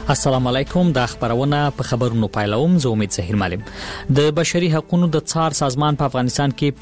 السلام علیکم. د خبرونه په خبرونو پایلوم. زه امید زهیر معلم. د بشري حقوقو د څار سازمان په افغانستان کې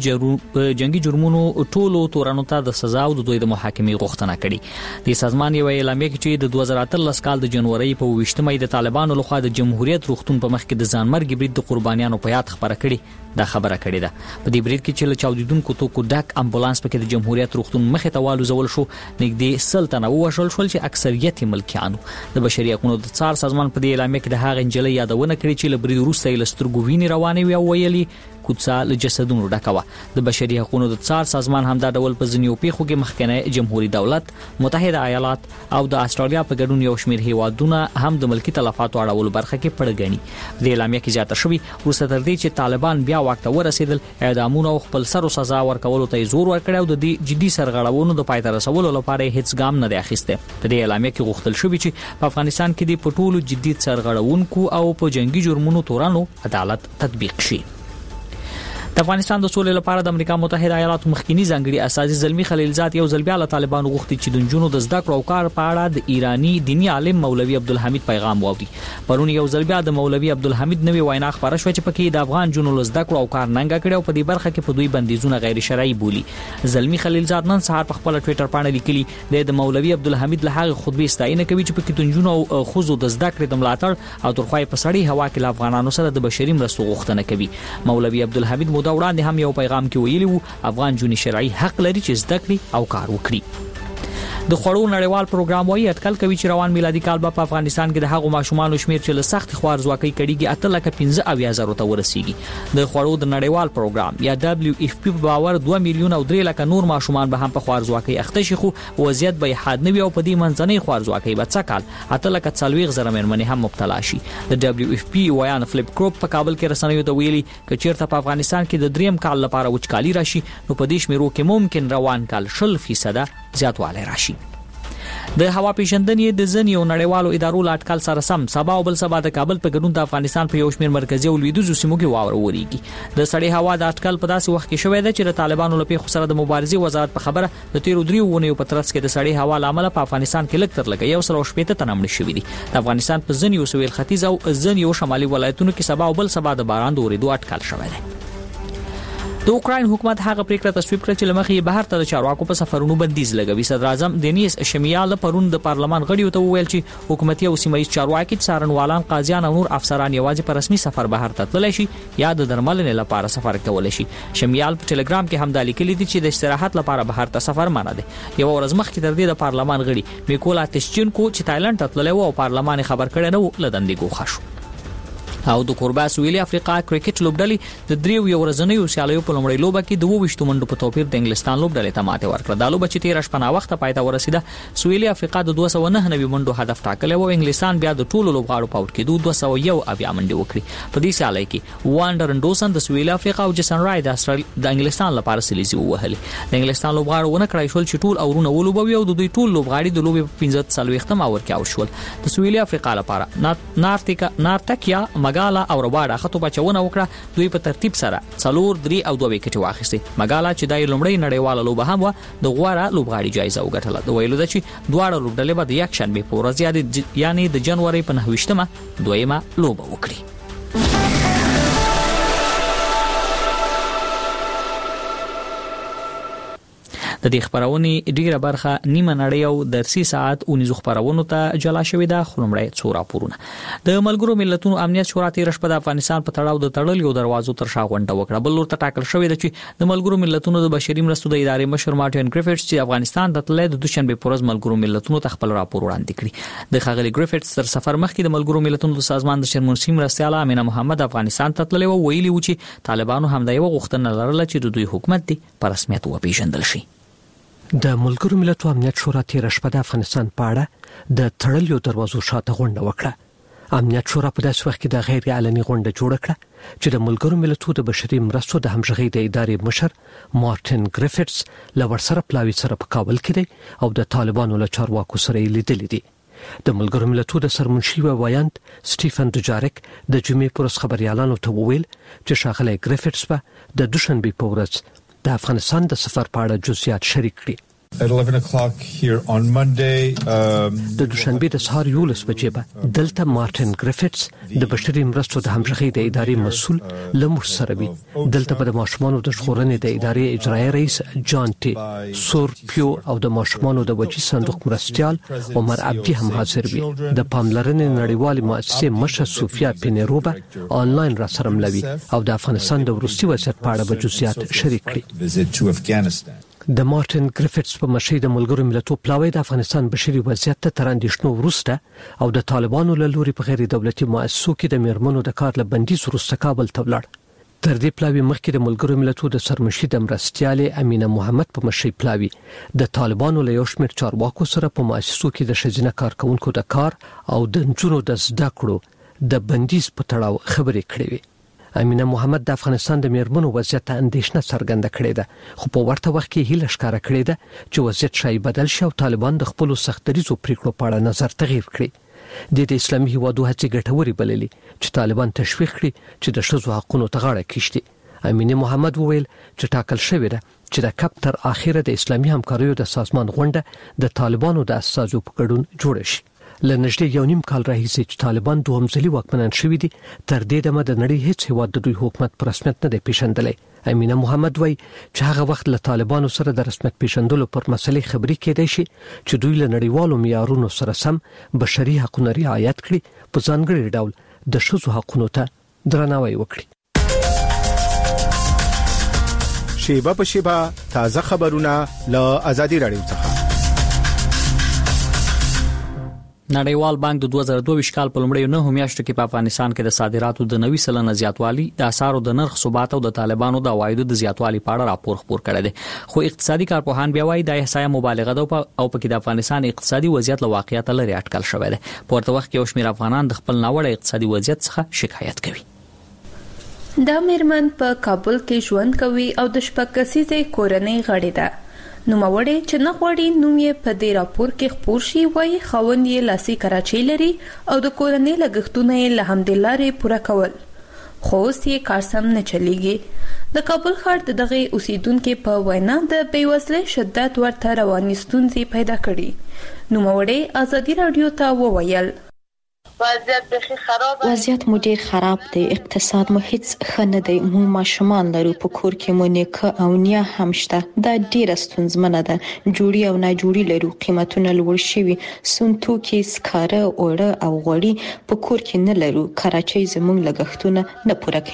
په جنگي جرمونو ټولو تورانو ته د سزا او د دوی د محاکمې غوښتنه کړې. د سازمان یو اعلامیه کې چې د 2013 کال د جنوري په 28 مې د طالبانو لخوا د جمهوریت روغتون په مخ کې د ځانمرګ برید د قربانیانو په یاد خبره کړې. دا خبره کړې ده. په دې برید کې چې له چاودیدونکو توکو ډک امبولانس پکې د جمهوریت روغتون مخې ته والوزول شو، نږدې 100 تنه ووژل شول چې اکثریت ملکیانو. د بشري حقوقو د څار سازمان په دې اعلامیه کې د هغه انجلۍ یادونه کړې چې له برید وروسته یې له سترګو وینې روانې وې او ویلي کوڅه له جسدونو ډکه وه. د بشري حقوقو د څار سازمان همدا ډول په ځینو پیښو کې مخکنی جمهوریت دولت، متحده ایالات او د استرالیا په ګډون یو شمېر هیوادونه هم د ملکی تلفاتو اړولو برخه کې پړ ګڼي. د اعلامیه کې زیاته شوی وروسته تر دې چې طالبان بیا واک ته ورسېدل، اعدامونه او خپل سر او سزا ورکولو ته زور ورکړ او د دې جدي سرغړونو د پای ته رسولو لپاره هیڅ ګام نه دی اخیسته. په دې اعلامیه کې غوښتل شوی چې په افغانستان کې د پټولو جدي سرغړونکو او په جنگي جرمونو تورانو عدالت تطبیق شي. د افغانستان د سولې لپاره د امریکا متحده ایالاتو مخکنی ځانګړي اساسي زلمی خلیلزاد یو ځل بیا له طالبانو غوښتي چې د نجونو د زده کړو او کار په اړه د ایرانی دینی عالم مولوي عبدالحمید پیغام واوري. پرون یو ځل بیا د مولوي عبدالحمید نوې وینا خبره شوه چې پکې د افغان جنونو له زده کړو او کار ننګه کړي او په دې برخه کې په دوی بندیزونه غیر شرعي بولي. زلمی خلیلزاد نن سهار په خپل ټوئیټر باندې لیکلي د مولوي عبدالحمید له هغه خطبه ستاینه کوي چې پکې د نجونو او ښځو د زده کړې د ملاتړ او ترخوای په سړی هوا کې له افغانانو سره د بشري مرستو غوښتنه کوي. مولوي عبدالحمید مودا وړاندې هم یو پیغام کې ویلی وو افغان جونی شرعي حق لري چې زده کړي او کار وکړي. د خوړو نړیوال پروګرام وايي اټکل کوي چې روان میلادي کال په افغانستان کې د هغو ماشومان شمیر چې له سخت خوارزواکۍ کړيږي 8,15,000 ته ورسیږي. د خوړو د نړیوال پروګرام یا WFP په باور 2 میلیون او 3 لک نور ماشومان به هم په خوارزواکۍ اخته شي، خو وضعیت به حاد نه وي او په دې منځنۍ خوارزواکۍ به څه کال 8,40,000 مېرمنې هم مبتلا شي. د WFP ویان فلیپ کروپ په کابل کې رسنیو ته ویلي چې چیرته په افغانستان کې د دریم کال لپاره وچکالي راشي نو په دې شمیرو کې ممکن روان کال 0% زیاتوالی راشي. د هوا پیژندنې د ځینو نړیوالو ادارو له اټکل سره سم سبا او بل سبا د کابل په ګډون د افغانستان په یو شمېر مرکزي او لویدیځو سیمو کې واوره وریږي. د سړې هوا د اټکل په داسې وخت کې شوې ده چې د طالبانو له پیښو سره د مبارزې وزارت په خبره د 13 ونیو په ترڅ کې د سړې هوا لامل په افغانستان کې لږ تر لږه 180 تنه مړه شوي دي. د افغانستان په ځینو سویل ختیځ او ځینو شمالي ولایتونو کې سبا او بل سبا د باران د اورېدو اټکل شوی دی. د اوکراین حکومت هغه پریکړه تصویب کړه چې لمخې بهر ته د چارواکو په سفرونو بندیز لګوي. صدر اعظم دینیس شمیال پرون د پارلمان غړیو ته وویل چې حکومتي او سیمایي چارواکي څارنوالان، قاضیان او نور افسران یوازې په رسمي سفر بهر ته تللی شي یا د درملنې لپاره سفر کولی شي. شمیال په ټلګرام کې هم دا لیکلي دي چې د استراحت لپاره بهر ته سفر منع دی. یو ورځ مخکې تر دې د پارلمان غړي میکولا تشچینکو چې تایلند ته تللی و او پارلمان خبر کړی نه و له دندې ګوښه شو. او د کوربا سویلي افریقا کرکټ لوبډلې د دریو یو ورځنیو سیالیو په لومړۍ لوبه کې 22 منډو په توپیر د انګلستان لوبډلې ته ماته ورکړه. دا لوبه چې 13 شپه وخت پای ته ورسیده، سویلي افریقا د 299 منډو هدف ټاکلی و. انګلستان بیا د ټولو لوبغاړو په اوټ کې 201 منډې وکړي. په دې سیالۍ کې وانډر انډوسن د سویلي افریقا او جیسن رای د انګلستان لپاره سلیزي ووهلې. د انګلستان لوبغاړو ونه کړای شول چې ټول اورونه ولوبوي او د دوی ټول لوبغاړي د لوبې 15 اوور کې اوت شول. د سویلي افریقا لپاره نارتکیا مګالا او رباډا خطو بچونه وکړه. دوی په ترتیب سره 4, 3 او 2 وکټ واخیستي. مګالا چې د لومړی نړیواله لوبه هم و د غوړه لوبغاړي جایزه وګټله. د ویلو د چې دواړه لوبډلې به د یک شنبه په ورځ یعنی د جنوري په 29مه دویمه لوبه وکړي. د دې خبرونې ډیره برخه نیمه نړۍ او درسي ساعت 19 خبرونو ته جلا شوې ده. خلمړی څو راپورونه. د ملګرو ملتونو امنیت شورا 13 شپه د افغانستان په تړاو د تړلیو دروازو تر شا غونډه وکړه. بل لور ته ټاکل شوې ده چې د ملګرو ملتونو د بشري مرستو د ادارې مشر مارټین ګریفټس چې افغانستان ته تللی د دوشنبه پر ورځ ملګرو ملتونو ته خپل راپور وړاندې کړي. د ښاغلي ګریفټس تر سفر مخکې د ملګرو ملتونو د سازمان د شرمنشي مرستیاله امینه محمد افغانستان ته تللی و. ویلي و چې طالبانو هم د یو غوښتنه لرله چې د دوی حکومت دی په رسمیت وپیژندل شي. د ملګرو ملتونو امنیت شورا 13 شپه د افغانستان په اړه د تړلیو دروازو شاته غونډه وکړه. امنیت شورا په داسې وخت کې د غیر علني غونډه جوړه کړه چې د ملګرو ملتونو د بشري مرستو د همغږۍ د ادارې مشر مارټین ګریفټس له ورسره پلاوي سره په کابل کې دی او د طالبانو له چارواکو سره یې لیدلي دي. د ملګرو ملتونو د سرمنشي وایاند سټیفن دوجاریک د جمعې پر ورځ خبريالانو ته وویل چې ښاغلی ګریفټس به د دوشنبه په ورځ د افغانستان د سفر په اړه جزئیات شریک کړي. At 11 o'clock here on Monday. د دوشنبه د سهار 11 بجې به دلته مارټن ګریفټس د بشري مرستو د همغږي د ادارې مسؤل لمر سره وي. دلته به د ماشومانو د ژغورنې د ادارې اجرایي رئیس جان ټي سورپیو او د ماشومانو د وجې صندوق مرستيال عمر عبدي هم حاضر وي. د پاملرنې نړیوالې مؤسسې مشر سوفیا پینیروبا آنلاین را سره ملوي او د افغانستان د وروستي وضعیت په اړه به جزئیات شریک کړي. د مارټن ګریفټس په مشرۍ د ملګرو ملتونو پلاوی د افغانستان بشري وضعیت ته تر اندېښنو وروسته او د طالبانو له لوري په غیر دولتي مؤسسو کې د میرمنو د کار له بندیز وروسته کابل ته ولاړ. تر دې پلاوی مخکې د ملګرو ملتونو د سرمشي د مرستيالې امینه محمد په مشرۍ پلاوی د طالبانو له یو شمېر چارواکو سره په مؤسسو کې د ښځینه کارکونکو د کار او د نجونو د زده کړو د بندیز په تړاو خبرې کړې وې. امینه محمد د افغانستان د میرمنو وضعیت ته اندېښنه څرګنده کړې ده، خو په ورته وخت کې هیله ښکاره کړې ده چې وضعیت شاید بدل شي او طالبان د خپل سختدریزو پریکړو په اړه نظر تغییر کړي. د اسلامي هیوادو هڅې ګټورې بللې چې طالبان تشویق کړي چې د ښځو حقوقو ته غاړه کېږدي. امینه محمد وویل چې ټاکل شوې ده چې د کپ تر اخره د اسلامي همکاریو د سازمان غونډه د طالبانو د اساسو په ګډون جوړه شي. لنږدې یو نیم کال راهیسې چې طالبان دوهم ځلي واکمنان شوي دي، تر دې دمه د نړۍ هیڅ هیواد د دوی حکومت په رسمیت نه دی پیژندلی. امینه محمد وایي چې هغه وخت له طالبانو سره د رسمیت پیژندلو پر مسلې خبرې کېدای شي چې دوی له نړیوالو معیارونو سره سم بشري حقوقو رعایت کړي، په ځانګړي ډول د ښځو حقوقو ته درناوی وکړي. شیبه په شیبه تازه خبرونه له آزادي رادیو څخه. نړیوال بانک د 2022 کال په لومړیو 9 میاشتو کې په افغانستان کې د صادراتو د 90% زیاتوالي، د اسعارو د نرخ ثبات او د طالبانو د عوایدو د زیاتوالي په اړه راپور خپور کړی دی. خو اقتصادي کارپوهان بیا وایي د احصایه مبالغه ده او په کې د افغانستان اقتصادي وضعیت له واقعیت لري اټکل شوی دی. په ورته وخت کې یو شمېر افغانان د خپل ناوړه اقتصادي وضعیت څخه شکایت کوي. دا میرمن په کابل کې ژوند کوي او د شپږ کسیزې کورنۍ غړې ده. نوموړی چې نه غواړي نوم یې په دې راپور کې خپور شي، وایي خاوند یې لاسي کراچۍ لري او د کورنۍ لګښتونه یې له همدې لارې پوره کول، خو اوس یې کار سم نه چلیږي. د کابل ښار د دغه اوسیدونکو په وینا د بېوزلۍ شدت ورته رواني ستونزې پیدا کړي. نوموړی آزادي رادیو ته وویل وضعیت مو ډیر خراب دی، اقتصاد مو هیڅ ښه نه دی، مونږ ماشومان لرو، په کور کې مو نیکه او نیا هم شته، دا ډیره ستونزمنه ده، جوړي او ناجوړي لرو، قیمتونه لوړ شوي، سون توکي، سکاره، اوړه او غوړي په کور کې نه لرو، کراچۍ زموږ لګښتونه نه پوره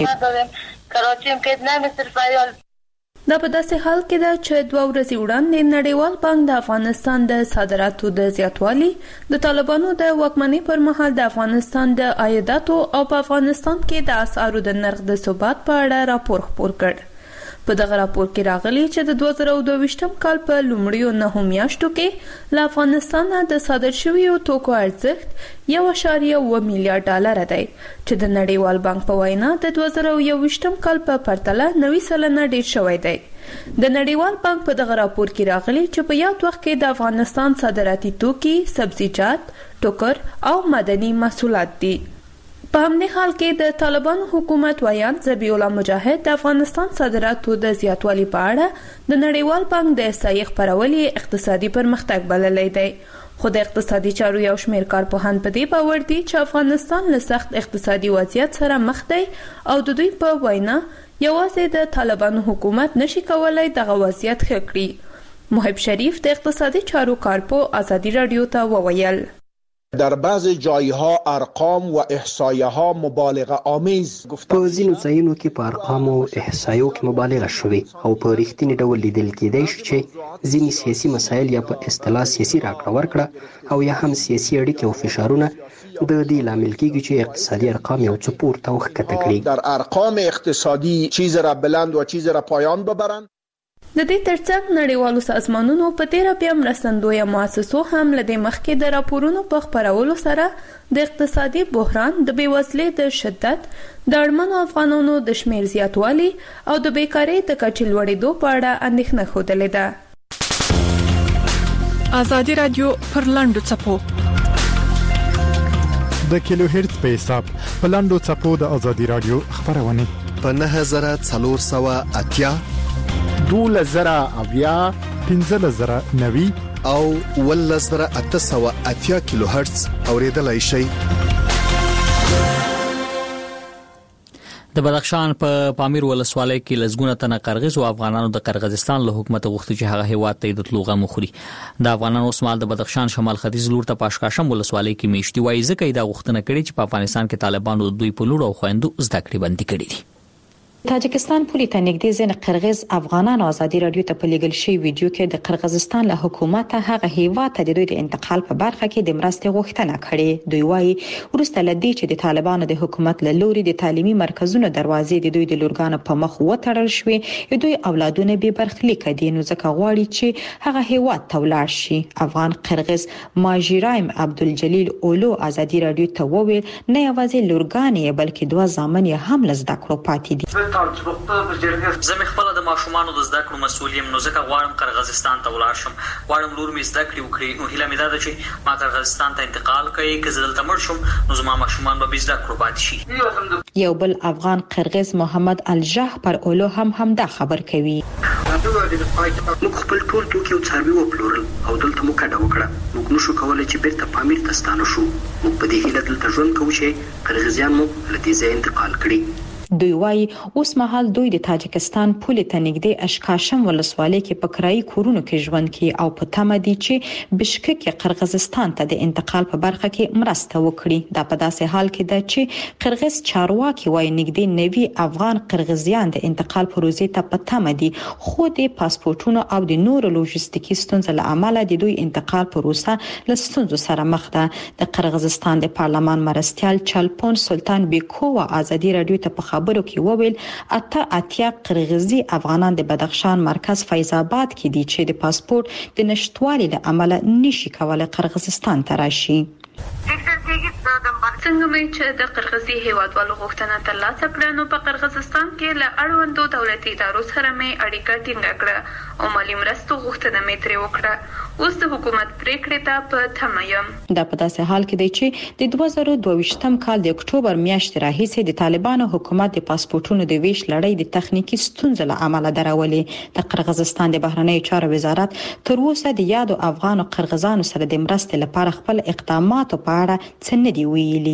کوي. دا په داسې حال کې ده چې 2 ورځې وړاندې نړیوال بانک د افغانستان د صادراتو د زیاتوالي، د طالبانو د واکمنۍ پر مهال د افغانستان د عایداتو او په افغانستان کې د اسعارو د نرخ د ثبات په اړه راپور خپور کړ. په دغه راپور کې راغلي چې د 2022 کال په لومړیو 9 میاشتو کې له افغانستان د صادر شویو توکو ارزښت 1.7 میلیارډ ډالر دی، چې د نړیوال بانک په وینا د 2021 کال په پرتله 90% ډیر شوی دی. د نړیوال بانک په دغه راپور کې راغلي چې په یاد وخت کې د افغانستان صادراتي توکي، سبزیجات، ټوکر او معدني محصولات دي. په همدې حال کې د طالبانو حکومت ویان ذبیح الله مجاهد د افغانستان صادراتو د زیاتوالي په اړه د نړیوال بانک د احصایې خپرول اقتصادي پرمختګ بللی دی. خو د اقتصادي چارو یو شمېر کارپوهان په دې باور دي چې افغانستان له سخت اقتصادي وضعیت سره مخ دی او د دوی په وینا یوازې د طالبانو حکومت نشي کولای دغه وضعیت ښه کړي. محب شریف د اقتصادي چارو کارپو آزادی رادیو ته وویل در بعض جایها ارقام و احصایه ها مبالغه آمیز په ځینو ځایونو کې په ارقام او احصایو کې مبالغه شوې او په رښتینی ډول لیدل کېدای شي چې ځینې سیاسي مسایل یا په اصطلاح سیاسي راکړه ورکړه او یا هم سیاسي اړیکې او فشارونه د دې لامل کېږي چې اقتصادي ارقام یو څه پورته او ښکته کړي، در ارقام اقتصادی چیز را بلند و چیز را پایان ببرند. د دې ترڅنګ نړیوالو سازمانونو په تیره بیا مرستندویه مؤسسو هم له دې مخکې د راپورونو په خپرولو سره د اقتصادي بحران، د بېوزلۍ د شدت، د اړمنو افغانانو د شمېر زیاتوالي او د بیکارۍ د کچې لوړېدو په اړه اندېښنه ښودلې ده. آزادي رادیو پر لاندو څپو د کیلو هرتز په حساب په لاندو څپو د آزادي رادیو خبرونه په 9480 2000 اویا 15090 او 11880 کیلو هرتز اوریدلای شي. د بدخشان په پامیر ولسوالۍ کې لزګونه تنه قرغیز او افغانانو د قرغیزستان له حکومت غوښتي چې هغه هیواد ته د تلوغه مخوري. د افغانانو اوسمال د بدخشان شمال ختیځ لور ته پاشکاشم ولسوالۍ کې میشتي وایي ځکه دا غوښتنه کړې چې په افغانستان کې طالبانو دوی په لور او خويندو زده کړې بندي کړې دي. تاجکستان پولی ته نږدې ځین قرغیز افغانانو ازادي رادیو ته په لګل شوی ویډیو کې د قرغیزستان له حکومت هغه هیواد ته د دوی د انتقال په برخه کې د مرستې غوښتنه کړې. دوی وایي ورسته لدی چې د طالبانو د حکومت له لوري د تعلیمي مرکزونو دروازې د دوی د لورګانو په مخ وتړل شوې، دوی اولادونه به برخلیک دي، نو ځکه غواړي چې هغه هیواد ته ولاړ شي. افغان قرغیز ماجرایم عبدالجلیل اولو ازادي رادیو ته وویل نه یوازې لورګانې بلکې دوه ځامن هم لزده کړو پاتې دي. زه مې خپل د ماشومانو د زده کړو مسؤل یم، نو ځکه غواړم قرغیزستان ته ولاړ شم. غواړم لور مې زده کړې وکړي. نو هیله مې ده چې ما قرغیزستان ته انتقال کړي، که زه دلته مړ شم نو زما ماشومان به زده کړو پاتې شي. یو بل افغان قرغیز محمد الجاه پر اولو هم دا خبر کوي. موږ خپل ټول توکي او څاروي وپلورل او دلته مو کډه وکړه. موږ نشو کولای چې بیرته پامیر ته ستانه شو. موږ په دې هیله دلته ژوند کوو چې قرغیزیان مو له دې ځای انتقال کړي. دوی وایي اوس مهال دوی د تاجکستان پولې ته نږدې اشکاشم ولسوالۍ کې په کرایي کورونو کې ژوند کوي او په تمه دي چې بشکک قرغیزستان ته د انتقال په برخه کې مرسته وکړي. دا په داسې حال کې ده چې قرغیز چارواکي وایي نږدې 90 افغان قرغیزیان د انتقال پروژې ته په تمه دي، خو د پاسپورتونو او د نورو لوجستیکي ستونزو له امله د دوی انتقال پروسه له ستونزو سره مخ ده. د قرغیزستان د پارلمان مرستيال چلپون سلطان بیکو ازادي رادیو ته په خبرو کې وویل اتیا قرغیزي افغانان د بدخشان مرکز فیض آباد کې دي چې د پاسپورت د نشټوالي له امله نشي کولای قرغیزستان ته راشي. څنګه مې چې د قرغیزي هیوادوالو غوښتنه ترلاسه کړه، نو په قرغیزستان کې له اړوندو دولتي ادارو سره مې اړیکه ټینګه کړه او مالی مرستو غوښتنه مې ترې وکړه. اوس د حکومت پریکړې ته په تمه یم. دا په داسې حال کې دی چې د 2022م کال د اکتوبر میاشتې راهیسې د طالبانو حکومت د پاسپورتونو د ویش لړۍ د تخنیکی ستونزو له امله درولې. د قرغیزستان د بهرنیو چارو وزارت تر اوسه د یادو افغان او قرغیزانو سره د مرستې لپاره خپل اقدامات په اړه څه نه دی ویلي.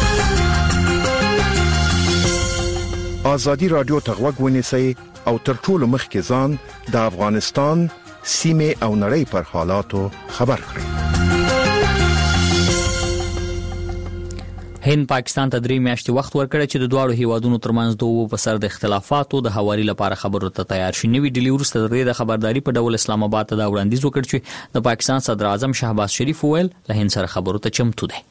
ازادي رادیو ته غوږ ونیسئ او تر ټولو مخکې ځان د افغانستان سیمه او نړۍ پر حالاتو خبر کړئ. هند پاکستان ته 3 میاشتې وخت ورکړ چې د دواړو هیوادونو ترمنځ دوه په سر د اختلافاتو د حوالې لپاره خبرو ته تیار شي. نوې ډیلی ورسته د خبرداري په ډول اسلام آباد ته دا وړاندیز وکړ چې د پاکستان صدر اعظم شهباز شریف ویل له هند سره خبرو ته چمتو دی.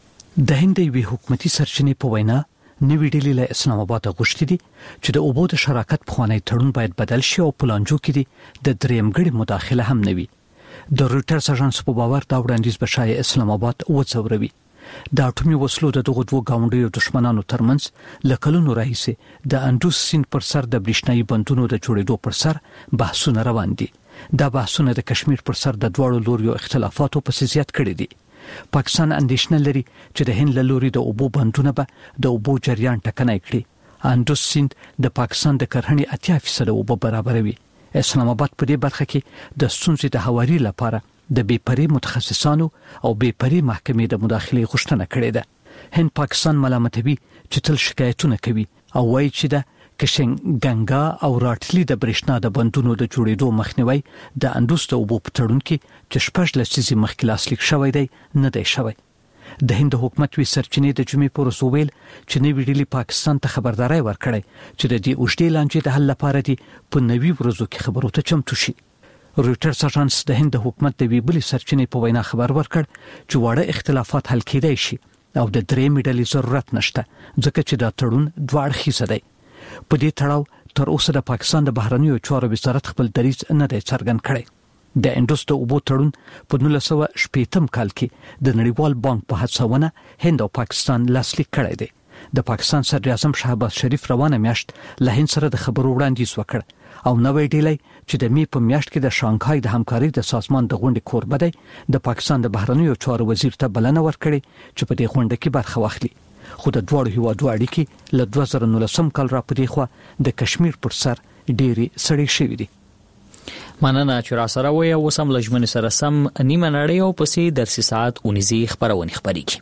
د هند وی حکومتي سرچینې په وینا نوې ډیلی له اسلام آباد غوښتي دي چې د اوبو د شراکت په خوانی تړون باید بدل شي او پلانجو کې دي د درېمګړي مداخله هم نوي. د رويټرز اژانس په باور دا وړاندیز به شای اسلام آباد وڅوروي. د اټومي وسلو د دغو دوه گاونډیو دشمنانو ترمنځ لکلونو راهیسې د اندوس سیند پر سر د برېښنايي بندونو د جوړېدو پر سر بحثونه روان دي. دا بحثونه د کشمیر پر سر د دوړو لوريو اختلافاتو په زیات کړي دي. پاکستان اندیشنه لري چې د هند له لوري د اوبو بندونه به د اوبو جریان ټکنی کړي. اندوس سیند د پاکستان د کرهڼې 80% اوبو برابروي. اسلام آباد په دې برخه کې د ستونزې د حواري لپاره د بیپري متخصصانو او بیپري محکمې د مداخله غوښتنه کړې ده. هند پاکستان ملامتوي چې تل شکایتونه کوي او وایي چې د کشنګ ګنگا او راټلی د برېښنا د بندونو د جوړېدو مخنیوي د اندوس د اوبو په تړون کې چې شپږ لسیزې مخکې لاسلیک شوی دی نه دی شوی. د هند حکومت وی سرچینې د جمعې پر ورځ ویل چې نوې ډیلی پاکستان ته خبرداري ورکړې چې د دې اوږدې لانجې د حل لپاره دی په نوي ورځو کې خبرو ته چمتو شي. رويټرز اژانس د هند حکومت د ویبلې سرچینې په وینا خبر ورکړ چې واړه اختلافات حل کېدای شي او د درېمې ډلې ضرورت نشته ځکه چې دا تړون دوه اړخیز دی. په دې تړاو تر اوسه د پاکستان د بهرنیو چارو وزارت خپل دریځ نه دی څرګند کړی. د اندوس د اوبو تړون په 1960 کال کې د نړیوال بانک په هڅونه هند او پاکستان لاسلیک کړی دی. د پاکستان صدر اعظم شهباز شریف روانه میاشت له هند سره د خبرو وړاندیز وکړ او نوې ډیلی چې د می په میاشت کې د شانګهای د همکارۍ د سازمان د غونډې کوربه دی د پاکستان د بهرنیو چارو وزیر ته بلنه ورکړي چې په دې غونډه کې برخه واخلي. خو د دوړو هیوادو اړیکې له 2019 کال را پدې خو د کشمیر پر سر ډېری سړې شوې دي. مننه چې را سره وې او سم لجمن سره سم نیمه نړۍ او پسې درسي ساعت 19 خبرونه خبريږي.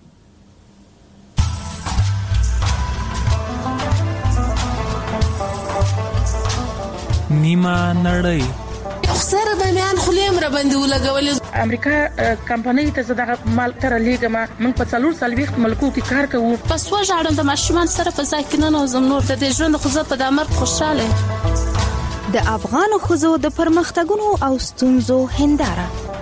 نیمه نړۍ سره د میان خلیم را باندې ولګولې. امریکا کمپنۍ ته زړه مال تر لیګه من په 440 ملکو کې کار کوو. پس وژاړم د ماشومان سره په ځای کې نه نوزم نور د ژوند خو زه په دمر خوشاله. د افغان خزو د پرمختګونو او ستونزو هنداره.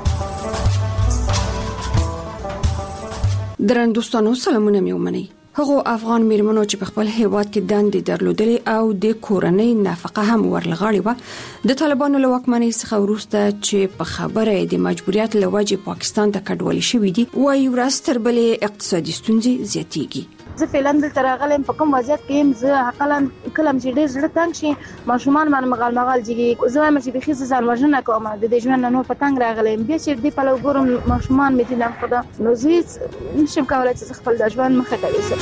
درنوستانو سلامونه میومني. هغه افغان میرمنو چې په خپل هیواد کې دندې درلودلې او د کورنۍ نفقه هم ورلغړې و د طالبانو له واکمنۍ څخه وروسته چې په خبره د مجبوریت له وجې پاکستان ته کډوالي شوې دي وايي ورځ تر بلې اقتصادي ستونزې زیاتېږي. زه فعلاً دلته راغلم په کوم وضعیت کې يم. زه حقلاً کلم چې ډېر زړه تنګ شي ماشومان باندې مغال جګي زه وایم چې بخي ځان وژنه کوم د دې ژوند نو په تنګ راغلم بیا چې دې په لګورم ماشومان مې دي نه خدا نو زه نشم کولای چې خپل د ژوند مخه ته وسم.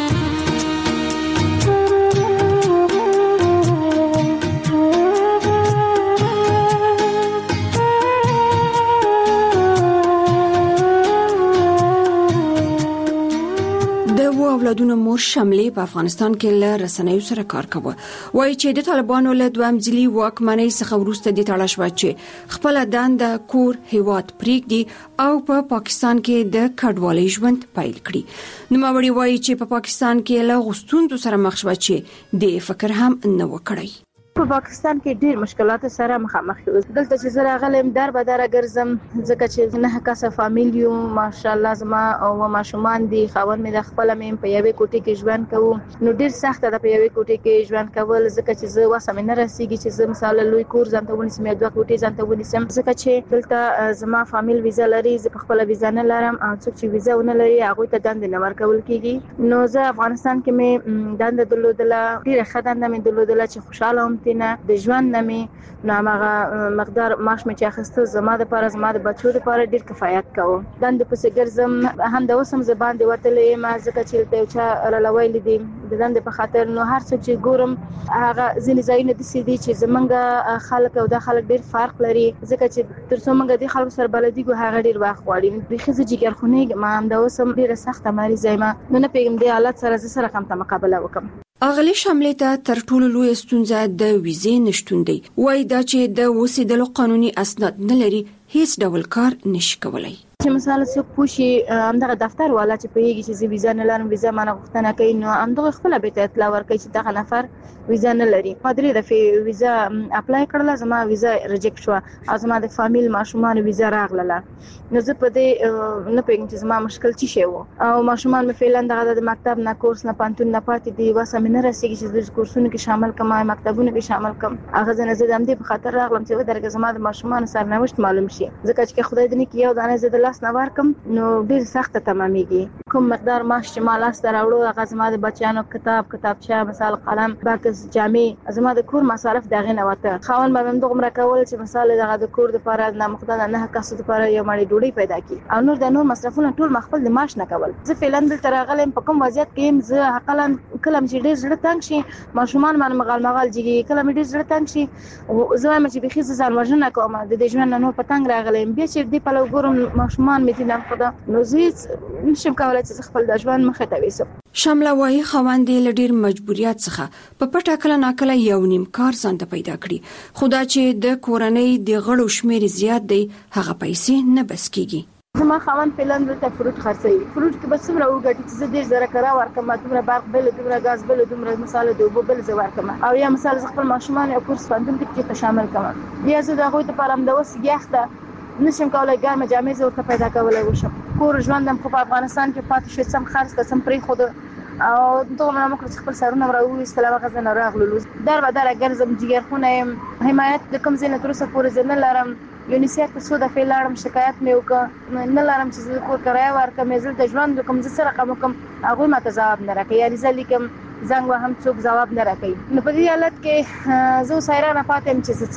اولادونو مور شملې په افغانستان کې له رسنیو سره کار کوي. وایي چې د طالبانو له دوام ځلي واکمنۍ څخه وروسته د تړاش و چې خپل دنده کور هیواد پریږدي او په پاکستان کې د کډوالۍ ژوند پیل کړي. نوموړي وایي چې په پاکستان کې له غوښتونکو سره مخ شو چې د فکر هم نه وکړي. په پاکستان کې ډېر مشکلات سره مخامخ یو. دلته چې زه راغلم در به در ګرځم ځکه چې نه کاسه فامیلیو ماشاءالله زما او ماشومان دي خاون مې د خپل مې په یوې کوټې کې ژوند کوو نو ډېر سخت ده په یوې کوټې کې ژوند کول ځکه چې زه واسه مې نه رسیږي چې زه مثال لوی کور ځان ته ونیسم یا دوه کوټې ځان ته ونیسم ځکه چې دلته زما فامیل ویزا لري زه په خپل ویزا نه لرم او څوک چې ویزا ونه لري هغه ته دند نه ورکول کیږي. نو زه افغانستان کې مې دند درلودله ډېر خدانه مې درلودله چې خوشاله هم تینه د ژوند نمي نامغه مقدار معاش مې چې اخیسته زما د لپاره زما د بچو لپاره ډیر کفایت کوي. دند په سګرزم هم د وسم زبان دی وتلې ما ځکه چې ته یو چا رلوي لیدي د دند په خاطر نو هر څه چې ګورم هغه ځینې ځایونه د سیدي چې زمونږ خلک او د خلک ډیر فرق لري ځکه چې تر څو موږ د خلکو سره بلدي ګو هغه ډیر وخت غواړي. د خزې جګر خونې ما هم د وسم ډیر سخت مریض یم نو نه پیګم دی حالت سره کوم ته مقابله وکم. اغلی شاملې ته تر ټولو لوی ستونزه د ویزې نشټون دی. وای دا چې د اوسېدلو قانوني اسناد نه لري هیڅ ډول کار نشي کولای. چې مثال څوک پوښي همدغه دفتر والا چې پیږي چې ویزا نه لرم ویزا مانه غوښتنه کوي نو همدغه خپل به ته اطلاع ورکړي چې دغه نفر ویزا نه لري. مدري د ویزا اپلای کړل زما ویزا ریجیکټ شو او زما د فامیل ماشومان ویزا راغله نو زه په دې نه پیږم چې زما مشکل چی شی وو او ماشومان مې فعلا دغه د مکتب نه کورس نه پانتون نه پاتې دی واسه مې نه رسیږي چې د کورسونو کې شامل کم مکتبونو کې شامل کم هغه زنه زه د دې په خاطر راغلم چې درګه زما د ماشومان سرنوشت معلوم شي ځکه چې خدای دې نه کې یو دانه زه د لاس نه ورکم نو ډیر سخت تمامېږي. کوم مقدار معاش چې مال است راوړو هغه زما د بچیانو کتابچه مثال قلم باکس جامې زما د کور مصارف دغه نه وته خاون به هم دغه کول چې مثال دغه د کور د لپاره نه مقدار نه کاسو د لپاره یو مړی ډوډۍ پیدا کی او نور د نور مصرفونه ټول مخفل د معاش نه کول. زه فعلا دلته راغلم په کوم وضعیت کې زه حقلا کلم چې ډیر زړه تنګ شي ماشومان باندې مغال جګي کلم ډیر زړه تنګ شي زه وایم چې بخي ځان وژنه کوم د دې ژوند نو په تنګ راغلم بیا چې دې په لګورم ماشومان مې دي نه خدا نو زه نشم کولای چې خپل د ژوند مخه ته وسم. شامله وای خواندې لډیر مجبوریت څخه په پټه کله ناکله یو نیم کار ځان ته پیدا کړي خدا چې د کورنۍ د غړو شمیر زیات دی هغه پیسې نه بس کیږي. زما خاوند فعلا دلته فروټ خرڅوي فروټ کې بس څومره وګټي چې زه ډیر زره کرا ورکم دومره برق بل دومره غاز بل دومره مثال د اوبو بل زه ورکم او یا مثال خپل ماشومان او کورس فندم کې شامل کړم بیا زه دغه ته پرم د وسګیخته نشم کولای ګرمه جامې زه ورته پیدا کولای وشم. کور ژوندم په افغانستان کې پاتې شو سم خرڅ کسم پرې خود او دغه موږ خپل سرونه راوي استلامه غزنه راغلو در و در ګرځم جګر خونه حمایت د کوم ځای نه تر څو پورې نه لرم یونیسف ته سودا فعلارم شکایت مې وکړ نه لرم چې زه کور کرای ورکم زه د ژوند کوم زه سره کوم هغه ماته جواب نه راکړي یا رسالې کوم زنګ وهم څوک جواب نه راکړي نو په دې حالت کې زه سایرانه پاتم چې څه وکړم.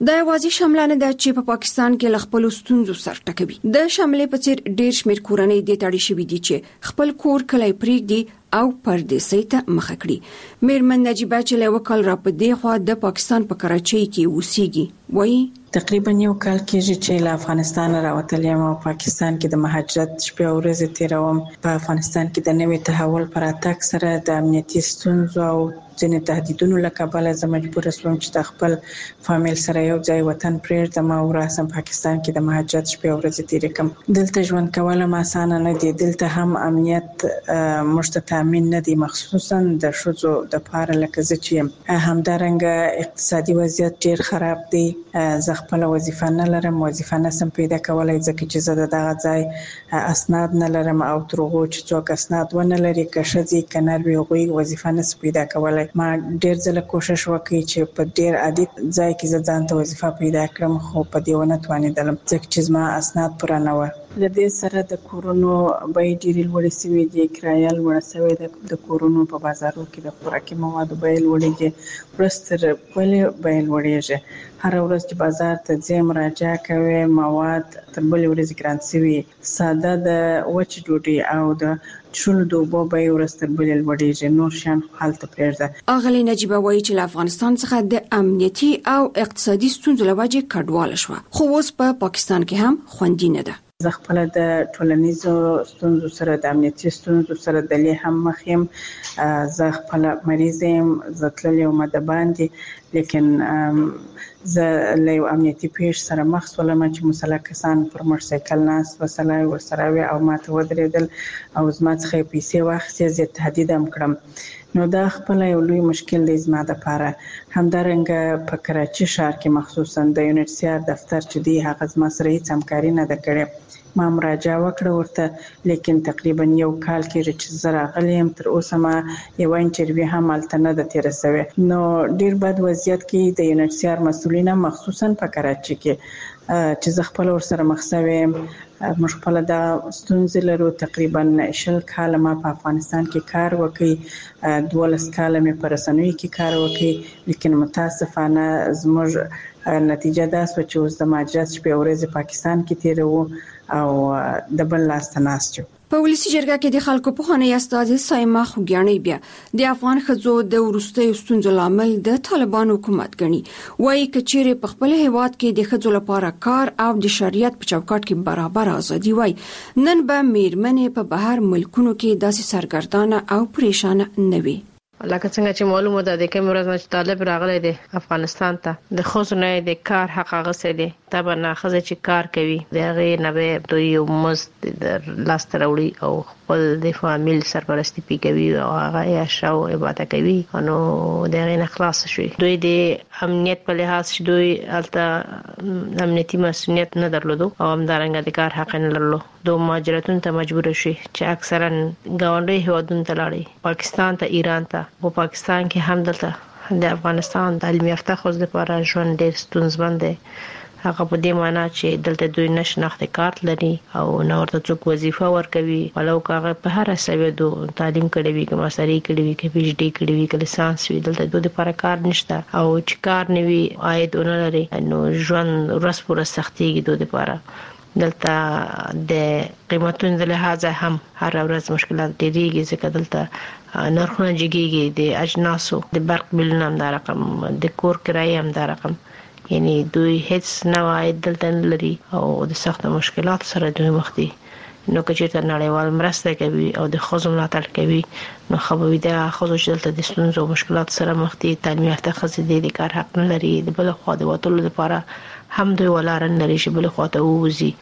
د یوازې شملانه د چې په پاکستان کې لخپل ستونزو سر ټکوي د شملې په څیر ډیر شمیر کورنۍ د تاړي شوې دي چې خپل کور کلی پریږدي او پردیسۍ ته مخه کړي. میرمن نجیبه چې له وکال را په دی خوا د پاکستان په کراچۍ کې اوسېږي وایي تقریبا یو کال کېږي چې له افغانستان راوتل یم او پاکستان کې د مهاجرت شپې او ورځې تیروم. په افغانستان کې د نوې تحول پر اتاک سره د امنیتي ستونزو او ځینې تهدیدونو له کبله زه مجبور شوم چې د خپل فامیل سره یو ځای وطن پرېږدم او راسم پاکستان کې د مهاجرت شپې او ورځې تیرې کړم. دلته ژوند کول هم اسانه نه دي. دلته هم امنیت موږ ته تامین نه دی، مخصوصا د ښځو دپاره لکه زه چې یم. همدارنګه اقتصادي وضعیت ډیر خراب دی. زه خپل وظیفه نه لرم، وظیفه نسم پیدا کولای ځکه چې زه دغه ځای اسناد نه لرم او تر هغو چې څوک اسناد ونه لري که ښځې که نر وي هغوی وظیفه نسي پیدا کولای. ما ډیر ځله کوشش وکړی چې په ډیر عادي ځای کې زه ځان ته وظیفه پیدا کړم خو په دې ونه توانېدلم ځکه چې زما اسناد پوره نه وه. له دې سره د کورونو بیې ډېرې لوړې شوې دي، کرایه لوړه شوې ده، د کورونو په بازارو کې د خوراکي موادو بیې لوړې دي، ورځ تر بلې بیې لوړېږي. هره ورځ چې بازار ته ځې مراجعه کوې مواد تر بلې ورځې ګران شوي. ساده د وچې ډوډۍ او د څښلو د اوبو بیې ورځ تر بلې لوړېږي، نور شیان هلته پرېږده. اغلې نجیبه وایي چې له افغانستان څخه د امنیتي او اقتصادي ستونزو له وجې کډواله شوه، خو اوس په پاکستان کې هم خوندي نه ده. زه خپل د ټولنیزو ستونزو سره د امنیتي ستونزو سره د لې هم مخ یم. زه خپل مریض یم، زه تللی وم د باندې، لیکن زه له یو امنیتي پیښ سره مخ شولم چې مسلح کسان پر موټرسایکل ناست وسله ورسره وي او ما ته ودرېدل او زما څخه یې پیسې واخیستې، زه تهدید هم کړم. نو دا خپل یو لوی مشکل دی زما دپاره. همدارنګه په کراچي ښار کې مخصوصا د UNHCR دفتر چې دی هغه زما سره هیڅ همکاري نه ده کړې. ما مراجعه وکړه ورته، لیکن تقریبا یو کال کېږي چې زه راغلی یم، تر اوسه ما یوه انټرویو هم هلته نه ده تېره شوې. نو ډېر بد وضعیت کې د UNHCR مسؤلین هم مخصوصا په کراچي کې چې زه خپل ورسره مخ شوې یم. موږ خپل د ستونزې لرو. تقریبا 20 کاله ما په افغانستان کې کار وکړ، 12 کاله مې په رسنیو کې کار وکړ، لیکن متاسفانه زموږ نتیجه دا شوه چې اوس د مهاجرت شپې ورځې پاکستان کې تېروو او د بل لاس ته ناست یو. په ولسی جرګه کې د خلکو په خانه استاد سایما خوګیانې بیا د افغان ښځو د وروستي ستونزو لامل د طالبان حکومت غني. وایي کچېره په خپل هیواد کې د ښځو لپاره کار او د شریعت په چوکاټ کې برابر ازادي وای، نن به میرمنې په بهر ملکونو کې داسې سرګردانه او پریشان نه وي. لکه څنګه چې معلومه ده د کوم ورځ نه چې طالب راغلی دی افغانستان ته د ښځو نه د کار حق اخیستی دی. طبعا ښځه چې کار کوي د هغې نه به دوی یو مزد لاسته راوړي او خپل د فامیل سرپرستي پې کوي او هغه عیش او عبادت کوي، نو د هغې نه خلاصه شوي. دوی د امنیت په لحاظ چې دوی هلته امنیتي مسؤلیت نه درلودو او همدارنګه د کار حق نه لرلو، دوی مهاجرتونو ته مجبور شي چې اکثرا ګاونډي هیوادونو ته لاړې، پاکستان ته، ایران ته. په پاکستان کې هم دلته د افغانستان تعلیم یافته ښځو لپاره ژوند ډېر ستونزمن دی. هغه په دې معنی چې دلته دوی نه شناخته کارت لري او نه ورته څوک وظیفه ورکوي، ولو که هغه په هر سویدو تعلیم کړی وي، که ماستري کړی وي، که PhD کړی وي، که لیسانس وي، دلته دوی لپاره کار نشته او چې کار نه وي عاید ونه لري نو ژوند ورځ په ورځ سختېږي دوی لپاره. دلته د قیمتونو د لحاظه هم هر ورځ مشکلات ډېرېږي ځکه دلته نرخونه جګېږي، د اجناسو د برق بلونه هم دا رقم، د کور کرایې هم دا رقم، یعنی دوی هیڅ نوع عاید دلته نه لري او د سختو مشکلاتو سره دوی مخ دي. نو که چېرته نړیوال مرسته کوي او د ښځو ملاتړ کوي نو ښه به وي د ښځو چې دلته د ستونزو او مشکلاتو سره مخ دي، تعلیم یافته ښځې دي، د کار حق نه لري، د بل خوا د وتلو لپاره هم دوی ولاره نه لري چې بل خوا ته ووځي،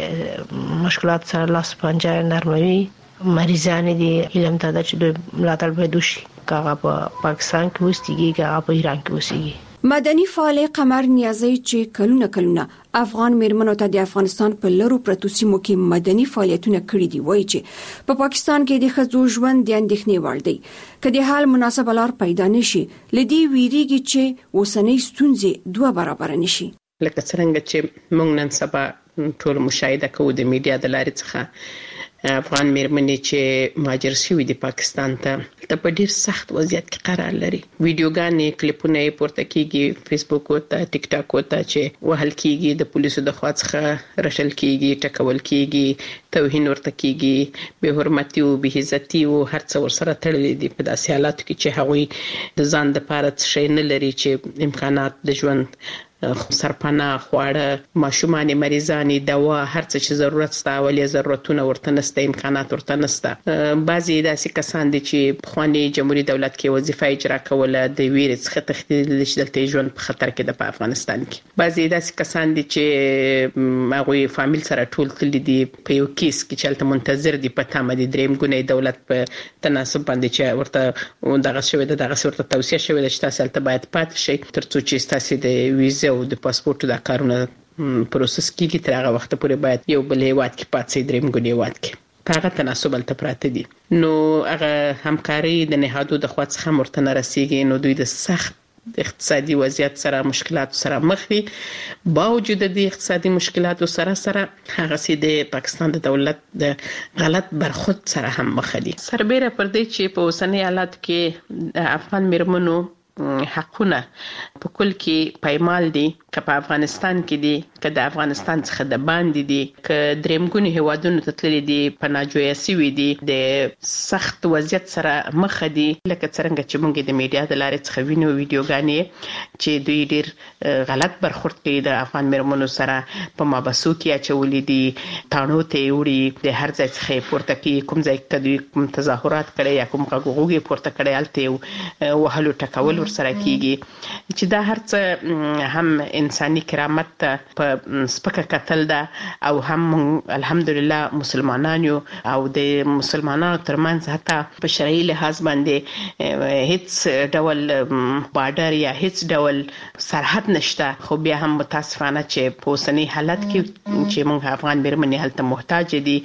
د مشکلاتو سره لاس پنجه نرموي. مریضان دي علم ته چې دوی ملاتړ باید وشي، که هغه په پاکستان کې اوسېږي که هغه په ایران کې اوسېږي. مدني فعال قمر نیازی چې کلونه افغان میرمنو ته د افغانستان په لرو پرتو سیمو کې مدني فعالیتونه کړي دي، وایي چې په پاکستان کې د ښځو ژوند د اندېښنې وړ دی. که د حال مناسبه لار پیدا نشي لدی ویریږي چې اوسنۍ ستونزې دوه برابر نشي. لکه څنګه چې موږ نن سبا ټول مشاهده کوو د میډیا د لارې څخه افغان میرمنې چې مهاجر شوي دي پاکستان ته په ډیر سخت وضعیت کې قرار لري. ویډیوګانې کلیپونه پورته کیږي فیسبوک او ټیک ټاک او چې وهل کیږي، د پولیسو د خوا څخه رټل کیږي، ټکول کیږي، توهین ورته کیږي، به حرمتي او به عزتي او هر څه ورسره تړلي دي په داسې حالاتو کې چې هغوی د ځان د پاره څه نه لري چې امکانات د ژوند سرپناه، خواړه، ماشومان مریضانی، دوا، هر څه چې ضرورت ستا ولې ضرورتونه ورته نشته، امکانات ورته نشته. بعضی داسې کسان دي چې خواني جمهوریت دولت کې وظیفه اجرا کوله د ویرې څخه تښتېدل چې دلته ژوند په خطر کې د افغانستان کې. بعضی داسې کسان دي چې هغه فامیل سره ټول تللی دي په یو کیس کې چې تل منتظر دي په تامه دي دریم ګونې دولت په تناسب باندې چې ورته دغه شوی د دغه ورته توصیه شوی چې تاسو ته باید پاتې شئ ترڅو چې تاسو د ویزا او د پاسپورت د کارونه پروسس کیږي. تر هغه وخت پورې باید یو بل هیواد کې پاتې دریم ګونې هیواد کې هغه تناسب الته پراته دي. نو هغه همکاري د نهادو د خوا څخه مرته نه رسیږي. نو دوی د سخت اقتصادي وضعیت سره مشکلات سره مخ دي. باوجود د اقتصادي مشکلاتو سره هغه سي د پاکستان د دولت د غلط برخورد سره هم مخ دي. سربېره پر دې چې په اوسنۍ حالت کې افغان میرمنو حقونه په کل کې پایمال دي، که په افغانستان کې دي، که د افغانستان څخه د باندې دي، که درېمګوني هیوادونو ته تللي دي، پناه جوړه شوي دي، د سخت وضعیت سره مخ دي. لکه څنګه چې موږ د میډیا د لارې څخه وینو ویډیوګانې چې دوی ډیر غلط برخورد کوي د افغان میرمنو سره، په مابسو کې اچولي دي، تاڼو ته وړي، د هر ځای څخه پورته کوي، کوم ځای کې دوی کوم تظاهرات کړي یا کوم غوغوږي پورته کړي الته وهلو ټکول ورسره کیږي چې دا هر څه هم انساني کرامت ته په سپکه کتل ده او هم الحمدلله مسلمانان یو او د مسلمانانو ترمنځ حتی په شرعي لحاظ باندې هیڅ ډول بارډر یا هیڅ ډول سرحد نشته. خو بیا هم متاسفانه چې په اوسنۍ حالت کې چې موږ افغان میرمنې هلته محتاج دي،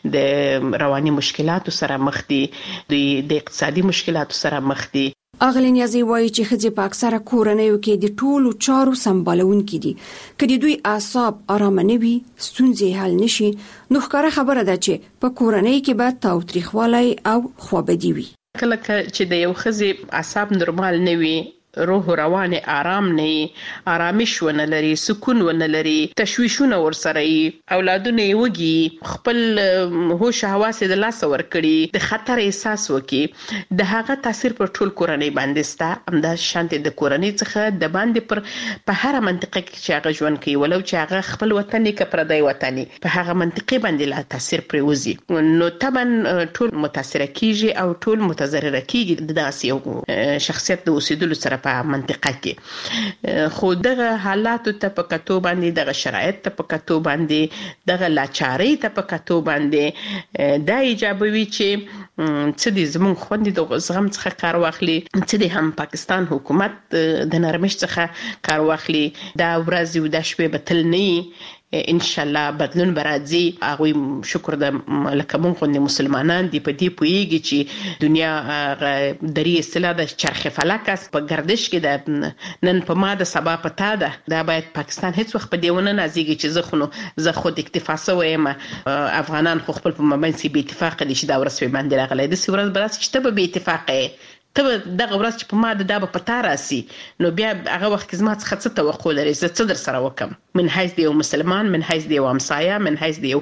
د رواني مشکلاتو سره مخ دي، د اقتصادي مشکلاتو سره مخ دي. اغلی نیازی وایي چې ښځې په اکثره کورنیو کې د ټولو چارو سمبالونکي دي. که د دوی اعصاب آرامه نه وي، ستونزې حل نشي، نو ښکاره خبره ده چې په کورنۍ کې به تاوتریخوالی او خوابدي وي. کله چې د یو ښځې اعصاب نورمال نه وي، روح روان آرام نه وي، آرامش ونه لري، سکون ونه لري، تشویشونه ورسره وي، اولادونه یې وږي، خپل هوش حواس د لاسه ورکړي، د خطر احساس وکړي، د هغه تاثیر پر ټول کورنۍ باندې سته. همدا شانتي د کورنۍ څخه د باندې په هر منطقه کې چې هغه ژوند کوي، ولو چې هغه خپل وطن کې پردی وطن، په هغه منطقه باندې لا تاثیر پرې وځي. نو طبعا ټول متاثر کیږي او ټول متضرر کیږي د داسې یو شخصیت د اوسېدلو سره په منطقه کې. خو دغه حالاتو ته په کتو باندې، دغه شرایط ته په کتو باندې، دغه لاچارۍ ته په کتو باندې دا ایجابوي چې څه دې زموږ خوندې د زغم څخه کار واخلي، څه دې هم پاکستان حکومت د نرمش څخه کار واخلي. دا ورځ او دا شپې به تل نه ان شاء الله بدلون برازي. هغه شکر د لکه مونږ غوندي مسلمانان دی په دې پويږي چې دنیا درې اصطلاح د چرخ فلکس په گردش کې د نن په ماده سبا پتا ده. دا باید پاکستان هیڅ وخت په دیونه نازيږي چې زه خود اکتفا سویم. افغانان خو خپل په مابین سي به اتفاق دي چې دا ورسوي باندې راغلي د سورز براس چې ته به اتفاقه ته دغه ورځ چې په ماده دا به پتا راسي، نو بیا هغه وخت کې زما څخه څه توقع لري، زه څه در سره وکم من حیث د یو مسلمان، من حیث د یو همسایه، من حیث د یو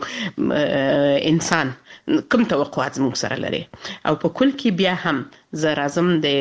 انسان، کوم توقعات زموږ سره لري. او په کل کې بیا هم زه راځم د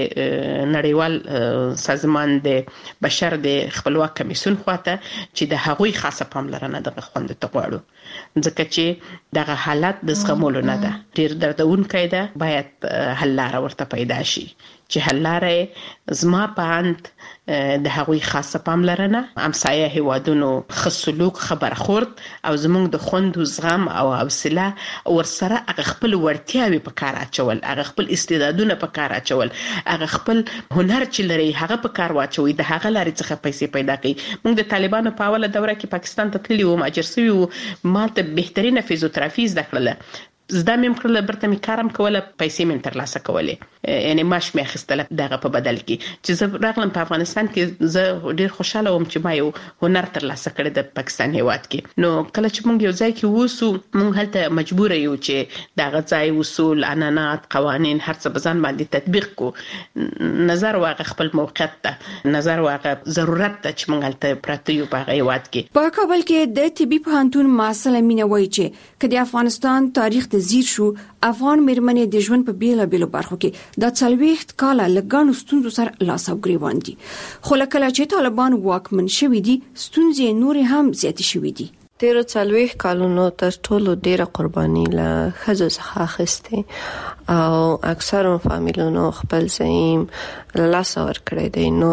نړیوال سازمان د بشر د خپلواک کمیسیون خواته چې د هغوی خاصه پاملرنه دغه خوند ته غواړو، ځکه چې دغه حالت د زغمولو نه ده، ډیر دردونکی ده. باید حل لاره ورته پیدا شي چې حل لاره زما په اند د هغوی خاصه پاملرنه، همسایه هیوادونو ښه سلوک، ښه برخورد او زموږ د خوندو زغم او حوصله ورسره هغه خپل وړتیاوې په کار اچول، هغه خپل استعدادونه په کار اچول، هغه خپل هنر چې لري هغه په کار واچوي، د هغه لارې څخه پیسې پیدا کوي. موږ د طالبانو په اوله دوره کې پاکستان ته تللي وو، مهاجر شوي وو، ماته بهترینه فیزیوتراپي زده کړله، زده مې کړله، برته مې کارم کوله، پیسې مې ترلاسه کولې. یعنی معاش مې اخیستل دغه په بدل کې چې زه راغلم په افغانستان کې زه ډیر خوشاله وم چې ما یو هنر ترلاسه کړی د پاکستان هیواد کې. نو کله چې موږ یو ځای کې ووسو موږ هلته مجبور یو چې دغه ځای اصول عنعنات قوانین هر څه بزن باندې تطبیق کو. نظر واغ خپل موقعیت ته نظر واغ ضرورت ته چې موږ هلته پراته یو په هیواد کې. په کابل کې د طبي پوهنتون مسله مینه وایي چې کله افغانستان تاریخ ته ځیر شو افغان مېرمنې د ژوند په بیلابېلو برخو کې د 40 کاله لګانو ستونزو سره لاس او ګریوان دي. خو لکه چې طالبان واکمن شوي دي ستونزې نور هم زیات شوي دي. تیرو 40 کالونو تر ټولو ډیره قرباني له ښځو څخه اخیسته او اکثرو فامیلونو خپل زعیم لاس ورکړی دی. نو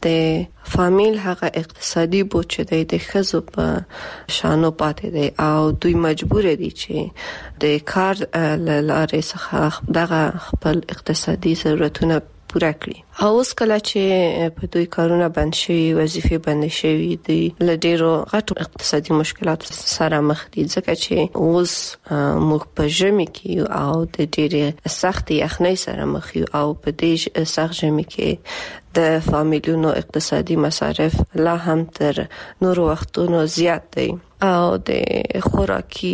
د فامیل هغه اقتصادي بوج دی د ښځو په شانو پاتې دی او دوی مجبور دي چې د کار لارې څخه دغه خپل اقتصادي ضرورتونه پوره کړي. او اوس کله چې په دوی کارونه بند شي وظیفې بند شي دي لډیرو غټو اقتصادي مشکلات سره مخ دي ځکه چې اوس موږ په ژمي کې او د ډېرې سخت یخنۍ سره مخ یو او په دې سخت ژمي کې د فامیلونو اقتصادي مصارف لا هم تر نور وختونو زیات دي او د خوراکي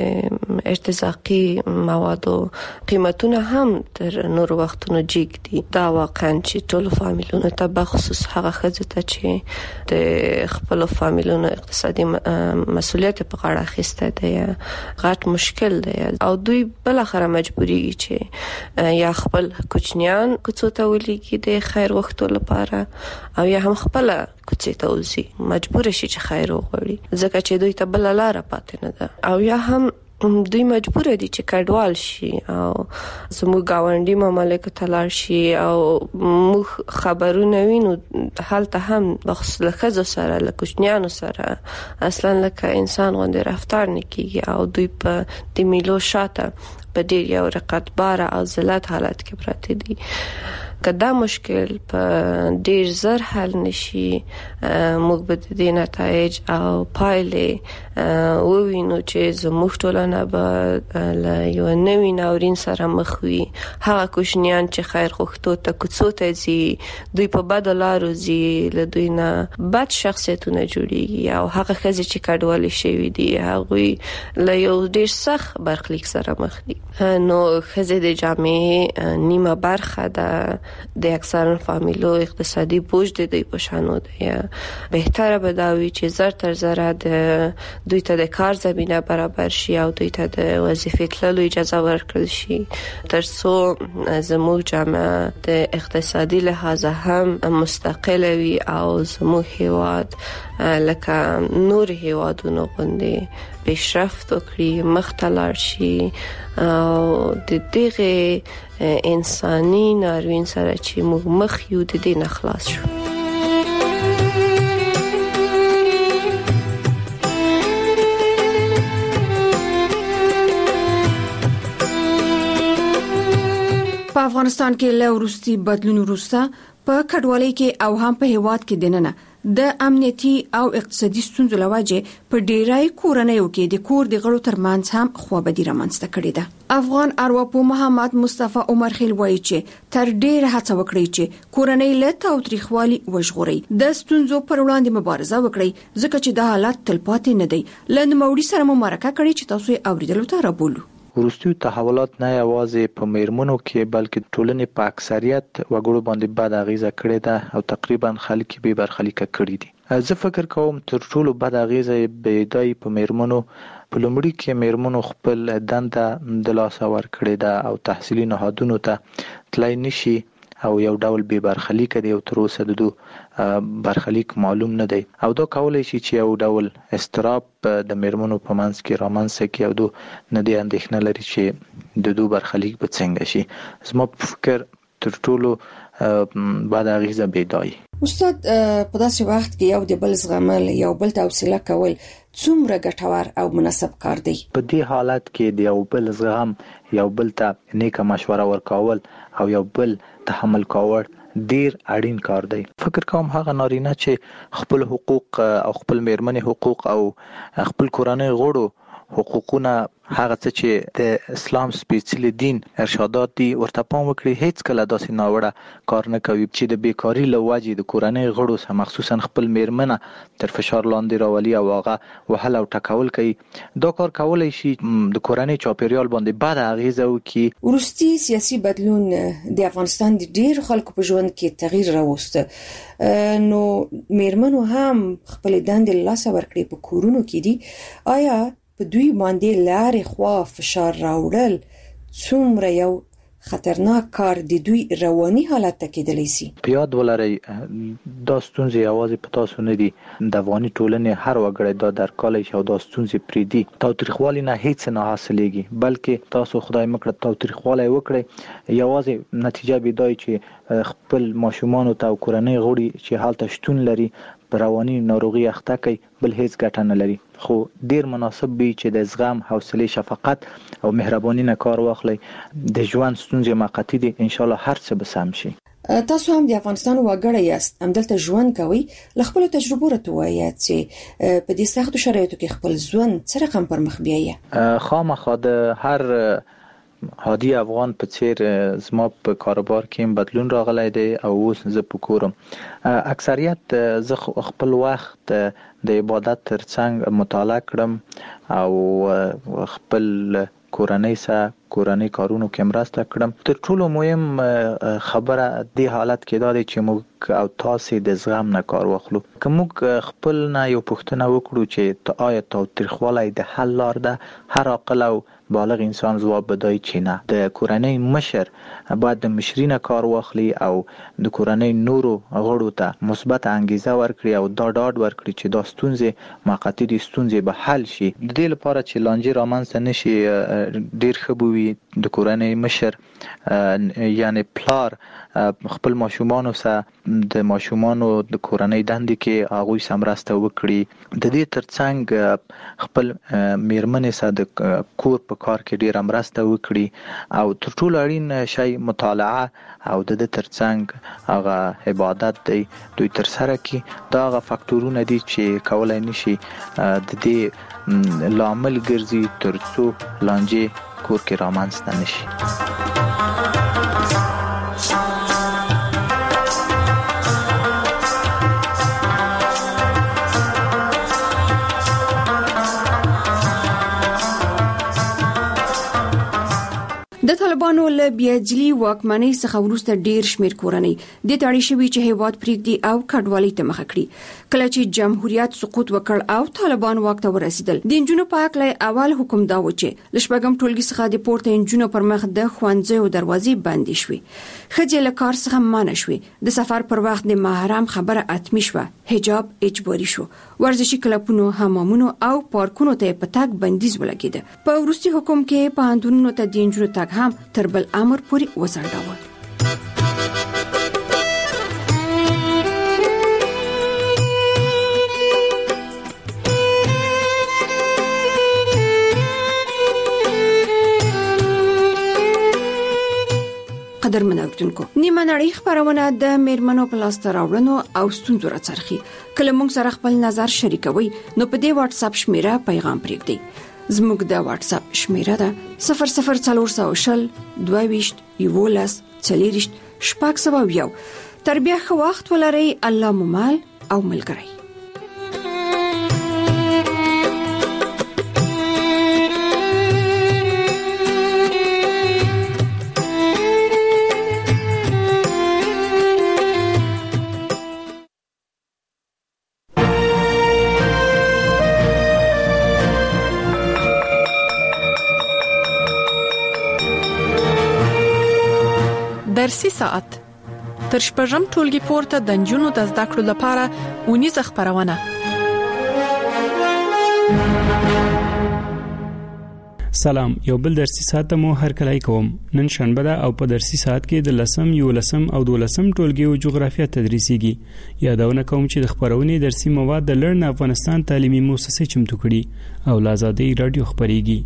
د ارتزاقي موادو قیمتونه هم تر نور وختونو جګ دي. دا واقعا چې ټول فامیلونو ته بخصوص هغه ښځې ته چې د خپل فامیلونو اقتصادي مسؤلیت په غاړه اخیسته دی غټ مشکل دی او دوی بل اخر مجبوري چې یا خپل کوچنیان کوڅو ته ولېږي د خیر وختو لپاره او یا هم خپل کوڅې ته وځي مجبور شي چې خیر وغواړي ځکه چې دوی ته بل لار پاتې نه ده او یا هم دوی مجبور دي چې کډوال شي او زموږ گاونډي مملکت ته لاړ شي او موږ خبرونه وینو حالت هم بخصوص لخذ سره لکوشنیانو سره اصلا لکه انسان غوندې رفتار نه کیږي او دوی په د میلو شاته په ډیر یو رقتبار او ذلت حالت کې پراته دي. کدا مشکل په ډیر زر حل نشي موږ به د نتایج او پایلې ووینو چې زموږ ټولنه به له یو نوي ناورین سره مخ وي. هغه کوشنیان چې خیر غوښتو ته کوڅو ته ځي دوی په بد لارو ځي له دوی نه بد شخصیتونه جوړیږي او هغه ښځې چې کډوالې شوي دي هغوی له یو ډیر سخت برخلیک سره مخ دي. نو ښځې د جامعې نیمه برخه ده د اکثر فامیلو اقتصادي بوج د دوی په شانو دی. بهتره به دا وي چې زر تر زره د دوی ته د کار زمينه برابر شي او دوی ته د وظیفې تللو اجازه ورکړل شي ترڅو زموږ جامعه د اقتصادي لحاظ هم مستقله وي او زموږ هیواد لکه نور هیوادونو غوندې پیشرفت وکړي مخ ته لاړ شي او د دغه انساني ناورین سره چې موږ مخ یو د دې نه خلاص شو. په افغانستان کې له وروستي بدلون وروسته په کډوالۍ کې او هم په هیواد کې دننه د امنیتي او اقتصادي ستونزو لوجه په ډیرای کورنیو کې د کور د غړو ترمنځ هم خوابدي رامنځته کړې ده. افغان ارواپوه محمد مصطفی عمر خیل وایي چې تر ډیره هڅه وکړي چې کورنۍ له تاوتریخوالي وژغوري د ستونزو پر وړاندې مبارزه وکړي ځکه چې دا حالت تلپاتې نه دی. لنموړي سره مرکه کړي چې تاسو یې اوریدلو ته رابولو. وروستي تحولات نه یوازې په میرمنو کې بلکې ټولنې په اکثریت وګړو باندې بد اغیزه کړې ده او تقریبا خلک به برخلیک کړي دي. زه فکر کوم تر ټولو بد اغیزه به دای په میرمنو په لومړي کې میرمنو خپل دنده د لاس ور کړې ده او تحصیلي نهادونو ته تلای نشي او یو ډول به برخلیک دی او تر اوسه د برخلیک معلوم نه دی او دا کولای شي چې یو ډول استراب د میرمنو په منځ کې رامنځته کړي او د نه دی اندېښنه لري چې د برخلیک به څنګه شي. زما په فکر تر ټولو بعد اغیزه بيدای. استاد په داسې وخت کې یو د بل زغمل یو بل توصیه کول څومره ګټور او مناسب کار دی؟ په دې حالت کې د یو بل زغم یو بل ته نیکه مشوره ورکول او یو بل تحمل کول ډیر اړین کار دی. فکر کوم هغه نارینه چې خپل حقوق او خپل میرمنې حقوق او خپل کورنۍ غړو حقوقونه هغه څه چې د اسلام سپېڅلي دین ارشادات دي ورته پام وکړي. هیڅ کله داسې ناوړه کار نه کوي چې د بیکاری له وجې د کورنۍ غړو سره مخصوصا خپل میرمنه تر فشار لاندې راولي او هغه وهل او ټکول کوي. دا کار کولای شي د کورنۍ چاپیریال باندې بد اغیزه وکړي. وروستي سیاسي بدلون د افغانستان د ډېر خلکو په ژوند کې تغییر راوسته. نو میرمنو هم خپل دندې لاسه ورکړي په کورونو کې دي. آیا په دوی باندې لارې خوا فشار راوړل څومره یو خطرناک کار د دوی رواني حالت ته کېدلی شي؟ په یاد ولرئ دا ستونزې یوازې په تاسو نه دي، د افغاني ټولنې هر وګړی دا درک کولی شي او دا ستونزې پرېږدي. تاوتریخوالي نه هیڅ نه حاصلېږي، بلکې تاسو خدای مکړه تاوتریخوالی وکړئ، یوازې نتیجه به دا چې خپل ماشومانو ته او کورنۍ غړي چې هلته شتون لري په رواني ناروغي اخته کوي، بل هیڅ ګټه نه لري. خو ډیر مناسب وي چې د زغم، حوصله، شفقت او مهرباني نه کار واخلي. د ژوند ستونزې موقتی دي، ان شاء الله هر څه به سم شي. تاسو هم د افغانستان وګړی یاست، همدلته ژوند کوئ. له خپل تجربو راته وایئ چې په دې سختو شرایطو کې خپل ژوند څه رقم پر مخ بیایي؟ خامخا د هر عادي افغان په څیر زما په کاروبار کې بدلون راغلی دی او اوس زه په کورم. اکثریت زه خپل وخت د عبادت ترڅنګ مطالعه کړم او خپل کورنۍ سره کورنۍ کارونو کې مرسته کړم. تر ټولو مهم خبره د حالت کې دا دی چې موږ او تاسو د زغم نه کار واخلو. که موږ خپل نه یو پوښتنه وکړو چې آیا تاوتریخوالی د حل لار ده، هر عاقل او بالغ انسان ځواب بدای چې نه. د کورنۍ مشر باید د مشري نه کار واخلي او د کورنۍ نورو غړو ته مثبت انګیزه ورکړي او دا ډاډ ورکړي چې دا ستونزې موقتی دي، ستونزې به حل شي. د دې لپاره چې لانجې رامنځته نشي، ډیر ښه به وي د کورنۍ مشر یعنی پلار خپل ماشومانو سره د ماشومانو د کورنۍ دندې کې هغوی سره مرسته وکړي. د دې ترڅنګ خپل میرمنې سره د کور په کار کې ډیر مرسته وکړي او تر ټولو اړین شی مطالعه او د ترڅنګ هغه عبادت دی دوی تر سره کړي. دا هغه فاکتورونه دي چې کولای نشي د دې لامل ګرځي ترڅو لانجې کور کې رامنځته نشي. د طالبانو له بیاجلي واکمنۍ څخه وروسته ډیر شمیر کورنۍ د تاړي شوی چې هیواد پریږدي او کډوالۍ ته مخه کړي. کله چې جمهوریت سقوط وکړ او طالبان واک ته ورسېدل، د انجونو په حق له اول حکم دا و چې د شپږم ټولګي څخه د پورته انجونو پر مخ د ښوونځیو دروازې بندې شوې، ښځې له کار څخه منع شوې، د سفر پر وخت د محرم خبره اتمی شوه، حجاب اجباري شو، ورزشي کلبونو، حمامونو او پارکونو ته په تګ بندیز ولګېده. په وروستي حکم کې پوهنتونونو ته د انجونو تګ هم تر بل امر پورې وځنډاوه. قدرمن اوریدونکو، نیمه نړۍ خبرونه د میرمنو په لاس راوړنو او ستونزو راڅرخي. کله موږ سره خپل نظر شریکوي نو په دې واتس اپ شمیره پیغام پرېږدئ. زموږ د واتس اپ شمیره ده 0040 22 11 40 شپږ. تر بیا ښه وخت ولرئ. الله مو مال او ملګری. درسي ساعت تر شپږم ټولګي پورته د انجونو د زده کړو لپاره اونیزه خبرونه. سلام، یو بل درسي ساعت مو هر کله کوم. نن شنبه ده او په درسي ساعت کې د 10 او 12 ټولګي او جغرافیه تدریسيږي. یادونه کوم چې د خبرونې درسي مواد د لرن افغانستان تعلیمي مؤسسه چمتو کړي او لازادي رادیو خبريږي.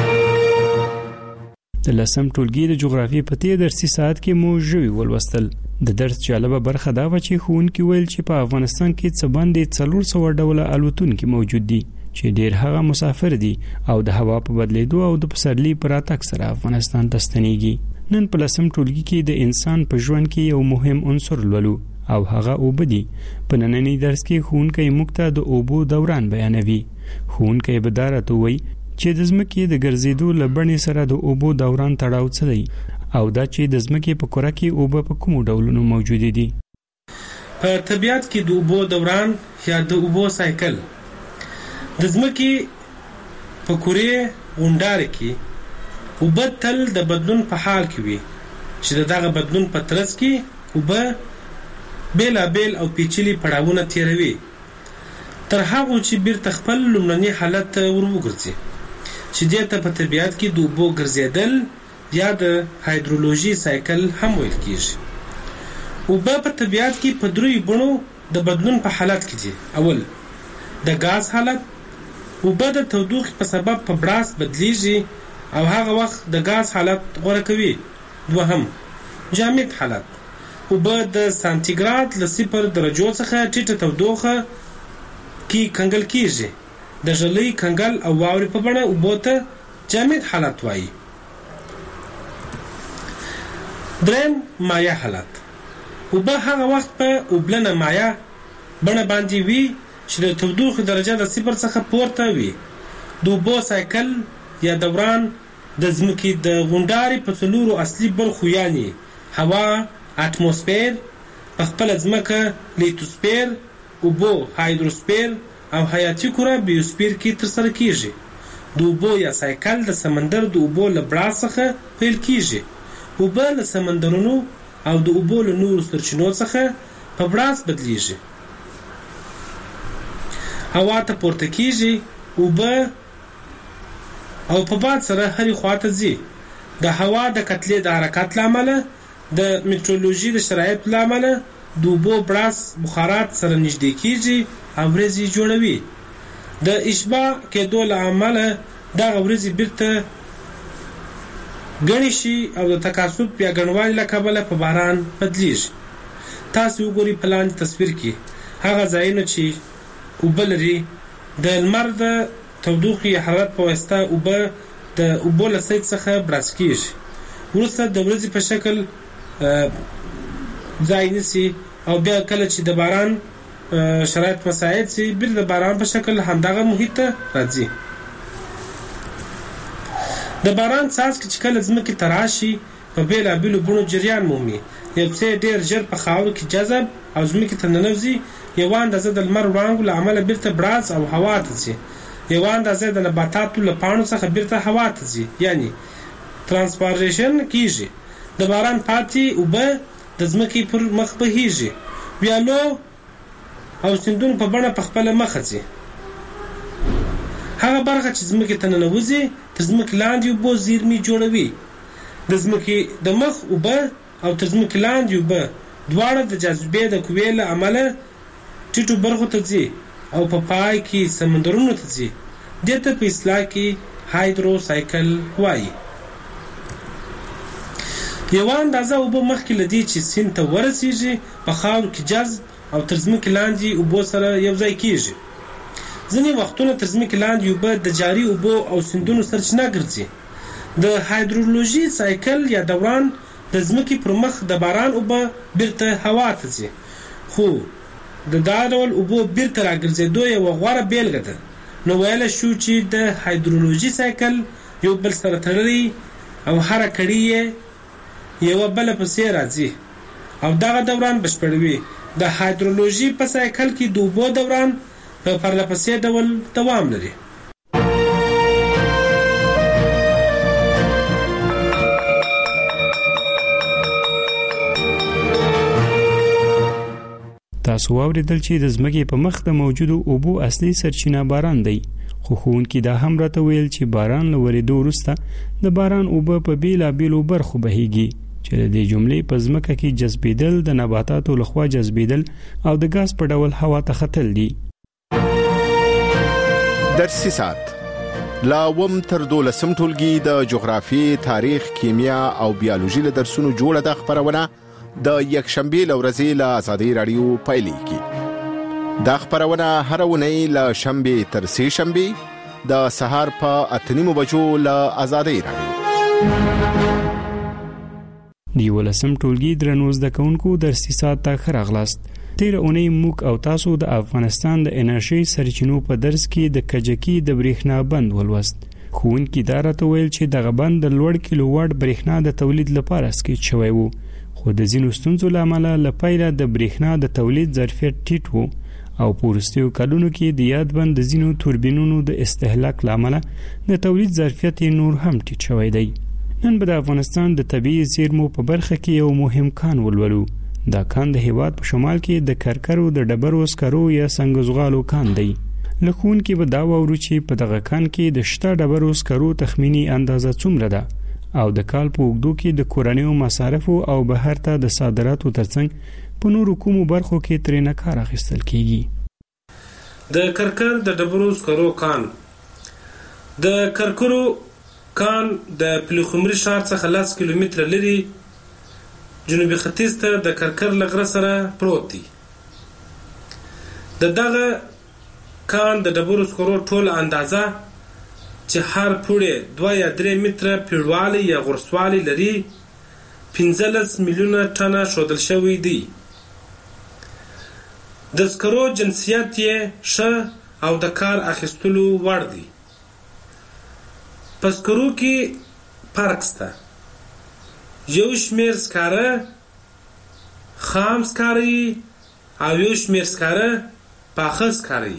د 10 ټولګي د جغرافیې په تیر درسي ساعت کې مو ژوي ولوستل. د درس جالبه برخه دا و چې ښوونکي ویل چې په افغانستان کې څه باندې 400 ډوله الوتونکي موجود دي چې ډیر هغه مسافر دي او د هوا په بدلیدو او د پسرلي پر راتګ سره افغانستان ته ستنېږي. نن په لسم ټولګي کې د انسان په ژوند کې یو مهم عنصر لولو او هغه اوبه دي. په نننی درس کې ښوونکی موږ ته د اوبو دوران بیانوي. ښوونکی به دا راته وایي چې د ځمکې د ګرځېدو له بڼې سره د اوبو دوران تړاو څه دی او دا چې د ځمکې په کره کې اوبه په کومو ډولونو موجود دي. په طبیعت کې د اوبو دوران یا د اوبو سایکل د ځمکې په کره غونډاره کې اوبه تل د بدلون په حال کې وي چې دغه بدلون په ترڅ کې اوبه بیلابیل او پیچلي پړاوونه تیروي تر هغه چې بیرته خپل لومړني حالت ته وروګرځي چې دې ته په طبیعت کې د اوبو ګرځېدل یا د هایدرولوژي سایکل هم ویل کیږي. اوبه په طبیعت کې په دریو بڼو د بدلون په حالت کې دي. اول د غاز حالت، اوبه د تودوخې په سبب په براس بدلیږي او هغه وخت د غاز حالت غوره کوي. دوهم جامد حالت، اوبه د سانتیګراد له 0 درجو څخه ټیټه تودوخه کې کنګل کیږي. د ژلۍ کنګل او واورې په بڼه اوبو ته جامد حالت وایي. دریم مایع حالت، اوبه هغه وخت په اوبلنه مایع بڼه باندې وي چې د تودوخې درجه د 0 څخه پورته وي. د اوبو سایکل یا دوران د ځمکې د غونډارې په 4 اصلي برخو یعنی هوا، اتموسفیر، په خپله ځمکه لیتوسفیر، اوبو هایدروسفیر او حیاتي کره بیوسفیر کې ترسره کیږي. د اوبو یا سایکل د سمندر د اوبو له براس څخه پیل کیږي. اوبه له سمندرونو او د اوبو له نورو سرچینو څخه په براس بدلیږي. هوا ته پورته کیږي، اوبه او په باد سره هرې خواته ځي. د هوا د کتلې د حرکت له امله، د میټرولوژي د شرایطو له امله د اوبو براس بخارات سره نږدې کیږي او ورېځې جوړوي. د اشباع کېدو له امله دغه ورېځې بیرته ګڼې شي او د تکاثف یا ګڼوالي له کبله په باران بدلیږي. تاسو وګورئ په لاندې تصویر کې هغه ځایونه چې اوبه لري. د لمر د تودوخې حرارت په واسطه اوبه د اوبو له سید څخه براس کیږي، وروسته د ورځې په شکل ځای نیسي او بیا کله چې د باران شرایط مساعد سي بیرته د باران په شکل همدغه محیط ته راځي. د باران څاڅکي چې کله ځمکې ته راشي په بیلابیلو بڼو جریان مومي. یو څه ډېر ژر په خاورو کې جذب او ځمکې ته ننوځي، یوه اندازه د لمر وړانګو له امله بیرته براس او هوا ته ځي، یوه اندازه د نباتاتو له پاڼو څخه بیرته هوا ته ځي یعنی ترانسپارېشن کیږي. د باران پاتې اوبه د ځمکې پر مخ بهیږي، ویالو او سیندونو په بڼه په خپله مخه ځي. هغه برخه چې ځمکې ته ننوځي تر ځمکې لاندې اوبو زیرمې جوړوي. د ځمکې د مخ اوبه او تر ځمکې لاندې اوبه دواړه د جاذبې د قوې له امله ټیټو برخو ته ځي او په پای کې سمندرونو ته ځي. دې ته په اصطلاح کې هایدرو سایکل وایي. یوه اندازه اوبه مخکې له دې چې سیند ته ورسیږي په خاورو کې جذب او تر ځمکې لاندې اوبو سره یو ځای کیږي. ځینې وختونه تر ځمکې لاندې اوبه د جاري اوبو او سیندونو سرچینه ګرځي. د هایدرولوژي سایکل یا دوران د ځمکې پر مخ د باران اوبه بیرته هوا ته ځي، خو د دا ډول اوبو بیرته راګرځېدو یوه غوره بیلګه ده. نو ویلی شو چې د هایدرولوژي سایکل یو بل سره تړلی او هره کړي یې یوه بله پسې راځي او دغه دوران بشپړوي. د هایدرولوژي په سایکل کې د اوبو دوران په پرله پسې ډول دوام لري. تاسو واوریدل چې د ځمکې په مخ د موجودو اوبو اصلي سرچینه باران دی، خو ښوونکي دا هم راته ویل چې باران له ورېدو وروسته د باران اوبه په بیلابیلو برخو بهیږي چې د دې جملې په ځمکه کې جذبېدل، د نباتاتو لخوا جذبېدل او د ګاز په ډول هوا ته ختل دي. درسي ساعت لا وم تر 12 ټولګي د جغرافي، تاریخ، کیمیا او بیولوژي له درسونو جوړه د خبرونه د یکشنبه لورځې له ازادي رادیو پایلیږي. دا خبرونه هر ونی له شنبه تر سه شنبه د سهار په 8:30 بجو له ازادي رادیو. دی ولسم ټولګي درنو زده کوونکو درسي ساعت ته خراغلاست. تیر اونۍ موږ او تاسو د افغانستان د انرژي سرچینو په درس کې د کجکي د برېښنا بند ولوست. ښوونکي دا راته ویل چې دغه بند د لوړ کیلو واټ برېښنا د تولید لپاره سکیچ شوی و، خو د ځینو ستونزو له امله له پیله د برېښنا د تولید ظرفیت ټیټ و او په وروستیو کلونو کې د یاد بند د ځینو توربینونو د استهلاک له امله د تولید ظرفیت نور هم ټیټ شوی دی. نن به د افغانستان د طبیعي زیرمو په برخه کې یو مهم کان ولولو. دا کان د هیواد په شمال کې د کرکرو د ډبرو سکرو یا سنگزغالو کان دی. لکون کې به دا وورو چې په دغه کان کې د شته ډبرو سکرو تخمینی اندازه څومره ده او د کال په اوږدو کې د کورنیو مصارفو او بهر ته د صادراتو ترڅنګ په نورو کومو برخو کې ترې نه کار اخیستل کیږي. د کرکر د ډبرو سکرو کان د کرکرو کان د پلخمري ښار څخه 10 کیلومتره لري جنوبي ختیځ ته د کرکر لغره سره پروت دی. دغه کان د ډبرو سکرو ټول اندازه چې هر پوړی 2 یا 3 متره پیړوالی یا غرسوالی لري 15 میلیونه ټنه ښودل شوی دی. د سکرو جنسیت یې ښه او د کار اخیستلو وړ دی. په سکرو کې فرق شته. یو شمېر سکاره خام سکاره او یو شمېر سکاره پاخه سکاره.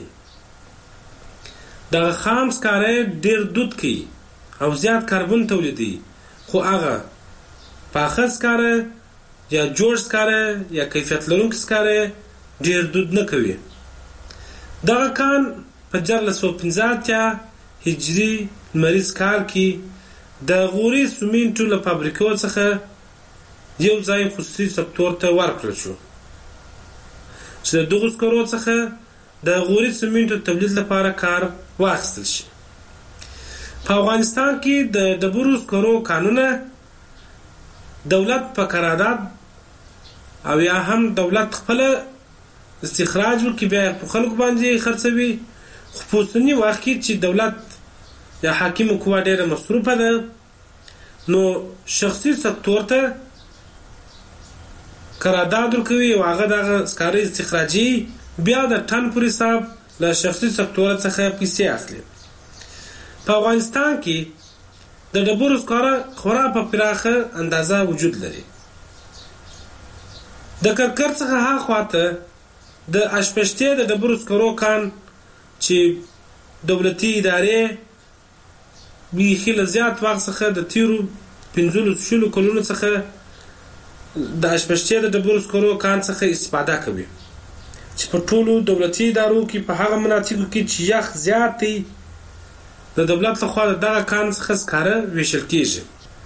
دغه خام سکاره ډېر دود کوي او زیات کاربن تولیدوي، خو هغه پاخه سکاره یا جوړ سکاره یا کیفیت لرونکي سکاره ډېر دود نه کوي. دغه کان په 1415 هجري لمریز کال کې د غوري سمنټو له فابریکو څخه یو ځای خصوصي سکتور ته ورکړل شو چې د دغو سکرو څخه د غوري سمنټو تولید لپاره کار واخیستل شي. په افغانستان کې د ډبرو سکرو کانونه دولت په قرارداد او یا هم دولت خپل استخراج وکړي بیا په خلکو باندې خرڅوي، خو په اوسني وخت کې چې دولت یا حاکمه قوه ډېره مصروفه ده نو شخصي سکتور ته قرارداد ورکوي او هغه دغه سکاره استخراجي بیا د ټن پر حساب له شخصي سکتور څخه پیسې اخلي. په افغانستان کې د ډبرو سکاره خورا په پراخه اندازه وجود لري. د کرکر څخه هاخواته د اشپشتي د ډبرو سکرو کان چې دولتي ادارې بیخي له زیات وخت څخه د تیرو 15 کلونو څخه د اشپشتي د ډبرو سکرو کان څخه استفاده کوي چې په ټولو دولتي ادارو کې په هغه مناطقو کې چې یخ زیات دی د دولت لخوا دغه کان څخه سکاره ویشل کیږي.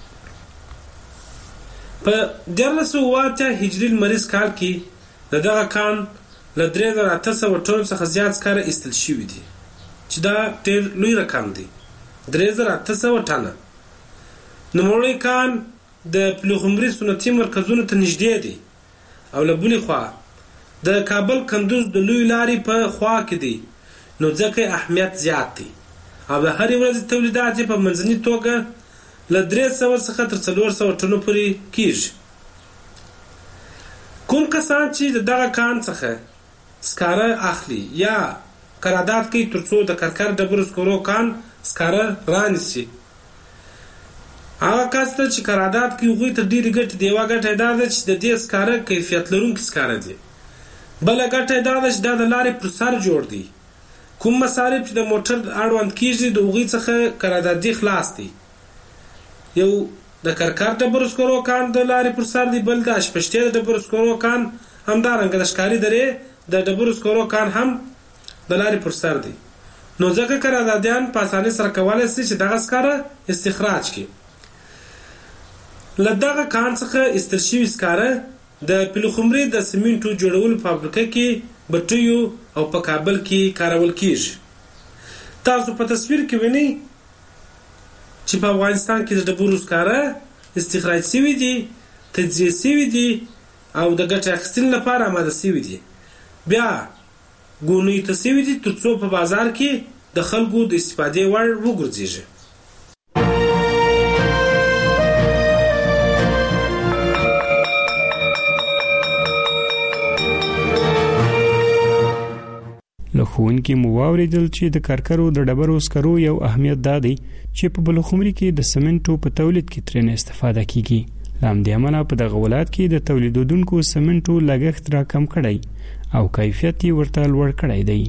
په 1408 هجري لمریز کال کې دغه کان له 3800 ټن څخه زیات سکاره ایستل شوی دی چې دا ډېر لوی رقم دی. 3800 ټنه. نوموړی کان د پلخمري صنعتي مرکزونو ته نږدې دی او له بلې خوا د کابل کندوز د لوی لارې په خوا کې دی، نو ځکه اهمیت زیات دی او د هرې ورځې تولیدات په منځني توګه له 300 څخه تر 400 ټنو پورې کیږي. کوم کسان چې دغه کان څخه سکاره اخلي یا قرارداد کوي ترڅو د کرکر ډبرو سکرو کان سکاره رانیسي، هغه کس ته چې قرارداد کوي هغوی ته ډېرې ګټې دي. یوه ګټه دا ده چې د دې سکاره کیفیت لرونکي سکاره دي. بله ګټه دا ده چې دا د لارې پر سر جوړ دی. کوم مصارف چې د موټر اړوند کیږي د هغوی څخه قراردادي خلاص دي. یو د کرکر ډبرو سکرو کان د لارې پر سر دی، بل د اشپشتي د ډبرو سکرو کان همدارنګه د ښکاري درې د ډبرو سکرو کان هم د لارې پر سر دی. نو ځکه قراردادیان په اسانۍ سره کولی شي چې دغه سکاره استخراج کړي. له دغه کان څخه ایستل شوي سکاره د پلخمري د سمنټو جوړولو فابریکه کې بټیو او په کابل کې کارول کیږي. تاسو په تصویر کې وینئ چې په افغانستان کې د ډبرو سکاره استخراج شوي دي، تجزیه شوي دي او د ګټې اخیستنې لپاره آماده شوي دي. بیا ګونیو ته شوي دي تر څو په بازار کې د خلکو د استفادې وړ وګرځېږي. له ښوونکي مو واورېدل چې د کرکرو د ډبرو سکرو یو اهمیت دا دی چې په بلخمري کې د سمنټو په تولید کې ترې استفاده کیږي. له همدې امله په دغه ولایت کې د تولیدونکو سمنټو لګښت راکم کړی او کیفیت یې ورته لوړ کړی دی.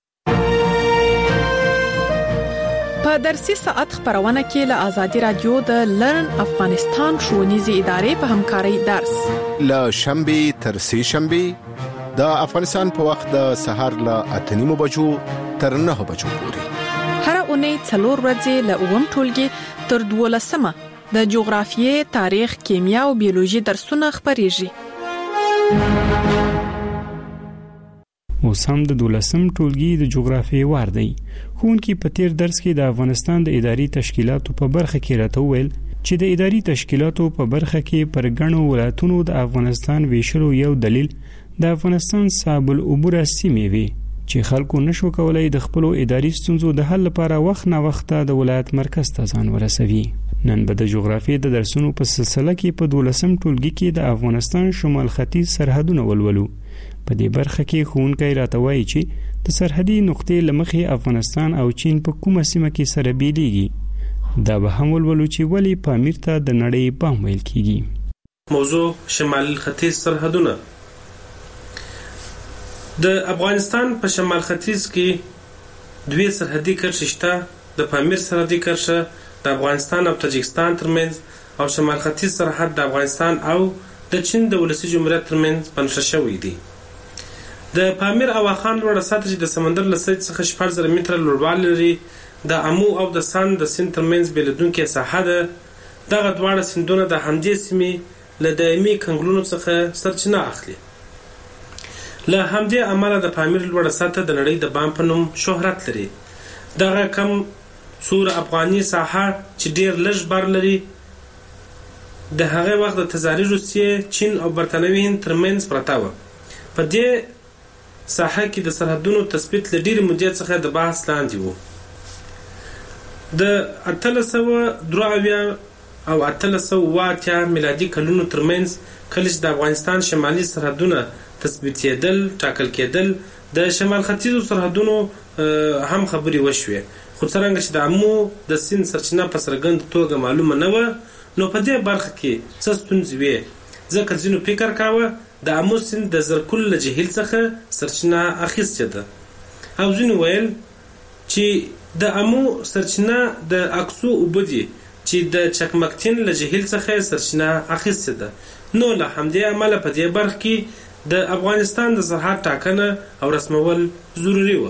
په درسي ساعت خبرونه کې له آزادي رادیو د لرن افغانستان ښوونیزې ادارې په همکارۍ درس له شنبه تر سه شنبه د افغانستان په وخت د سهار له 8:30 بجو تر 9 بجو پورې هر اونۍ 4 ورځې له 9 ټولګي تر 12 د جغرافیې، تاریخ، کیمیا او بیولوژي درسونه خبريږي. اوس هم د 12 ټولګي د جغرافیې وار دی. ښوونکي په تیر درس کې د افغانستان د اداري تشکیلاتو په برخه کې راته وویل چې د اداري تشکیلاتو په برخه کې پر ګڼو ولایتونو د افغانستان ویشلو یو دلیل د افغانستان صاحب العبوره سیمې وي چې خلکو نشو کولای د خپل اداري ستونزو د حل لپاره وخت نه وخت د ولایت مرکز ته ځان ورسوي. نن به د جغرافیې د درسونو په سلسله کې په 12 ټولګي کې د افغانستان شمال ختیځ سرحدونه ولولو. په دې برخه کې ښوونکی راته وایي چې د سرحدي نقطې لمخې افغانستان او چین په کومه سیمه کې سره بیلیږي. دا به هم ولولو چې ولی پامیر ته د نړۍ بام ویل کیږي. موضوع شمال ختیځ سرحدونه. د افغانستان په شمال ختیځ کې دوه سرحدي کرښې شته، د پامیر سرحدي کرښه د افغانستان او تاجکستان ترمنځ او شمال ختیځ سرحد د افغانستان او د چین د ولسي جمهوریت ترمنځ بنښه شوی دی. د پامیر او واخان لوړه سطح چې د سمندر له سطحې څخه 4000 متره لوړوالی لري د امو او د سند د سیند ترمنځ بیلېدونکې ساحه ده. دغه دواړه سیندونه د همدې سیمې له دایمي کنګلونو څخه سرچینه اخلي. له همدې امله د پامیر لوړه سطح د نړۍ د بام په نوم شهرت لري. دغه کم سور افغاني ساحه چې ډیر لږ بر لري د هغه وخت د تزاري روسیې، چین او برتانوي هند ترمنځ پرته وه. په دې ساحه کې د سرحدونو تثبیت له ډېرې مودې څخه د بحث لاندې و. د 1883 او 1880 میلادي کلونو ترمنځ کله چې د افغانستان شمالي سرحدونه تثبیتېدل ټاکل کېدل د شمال ختیځو سرحدونو هم خبرې وشوې، خو څرنګه چې د امو د سیند سرچینه په څرګنده توګه معلومه نه وه نو په دې برخه کې څه ستونزې وې، ځکه ځینو فکر کاوه د امو سیند د زرکل له جهیل څخه سرچینه اخیستې ده او ځینو ویل چې د امو سرچینه د اکسو اوبه دي چې د چکمکتین له جهیل څخه سرچینه اخیستې ده. نو له همدې امله په دې برخه کې د افغانستان د سرحد ټاکنه او رسمول ضروري و.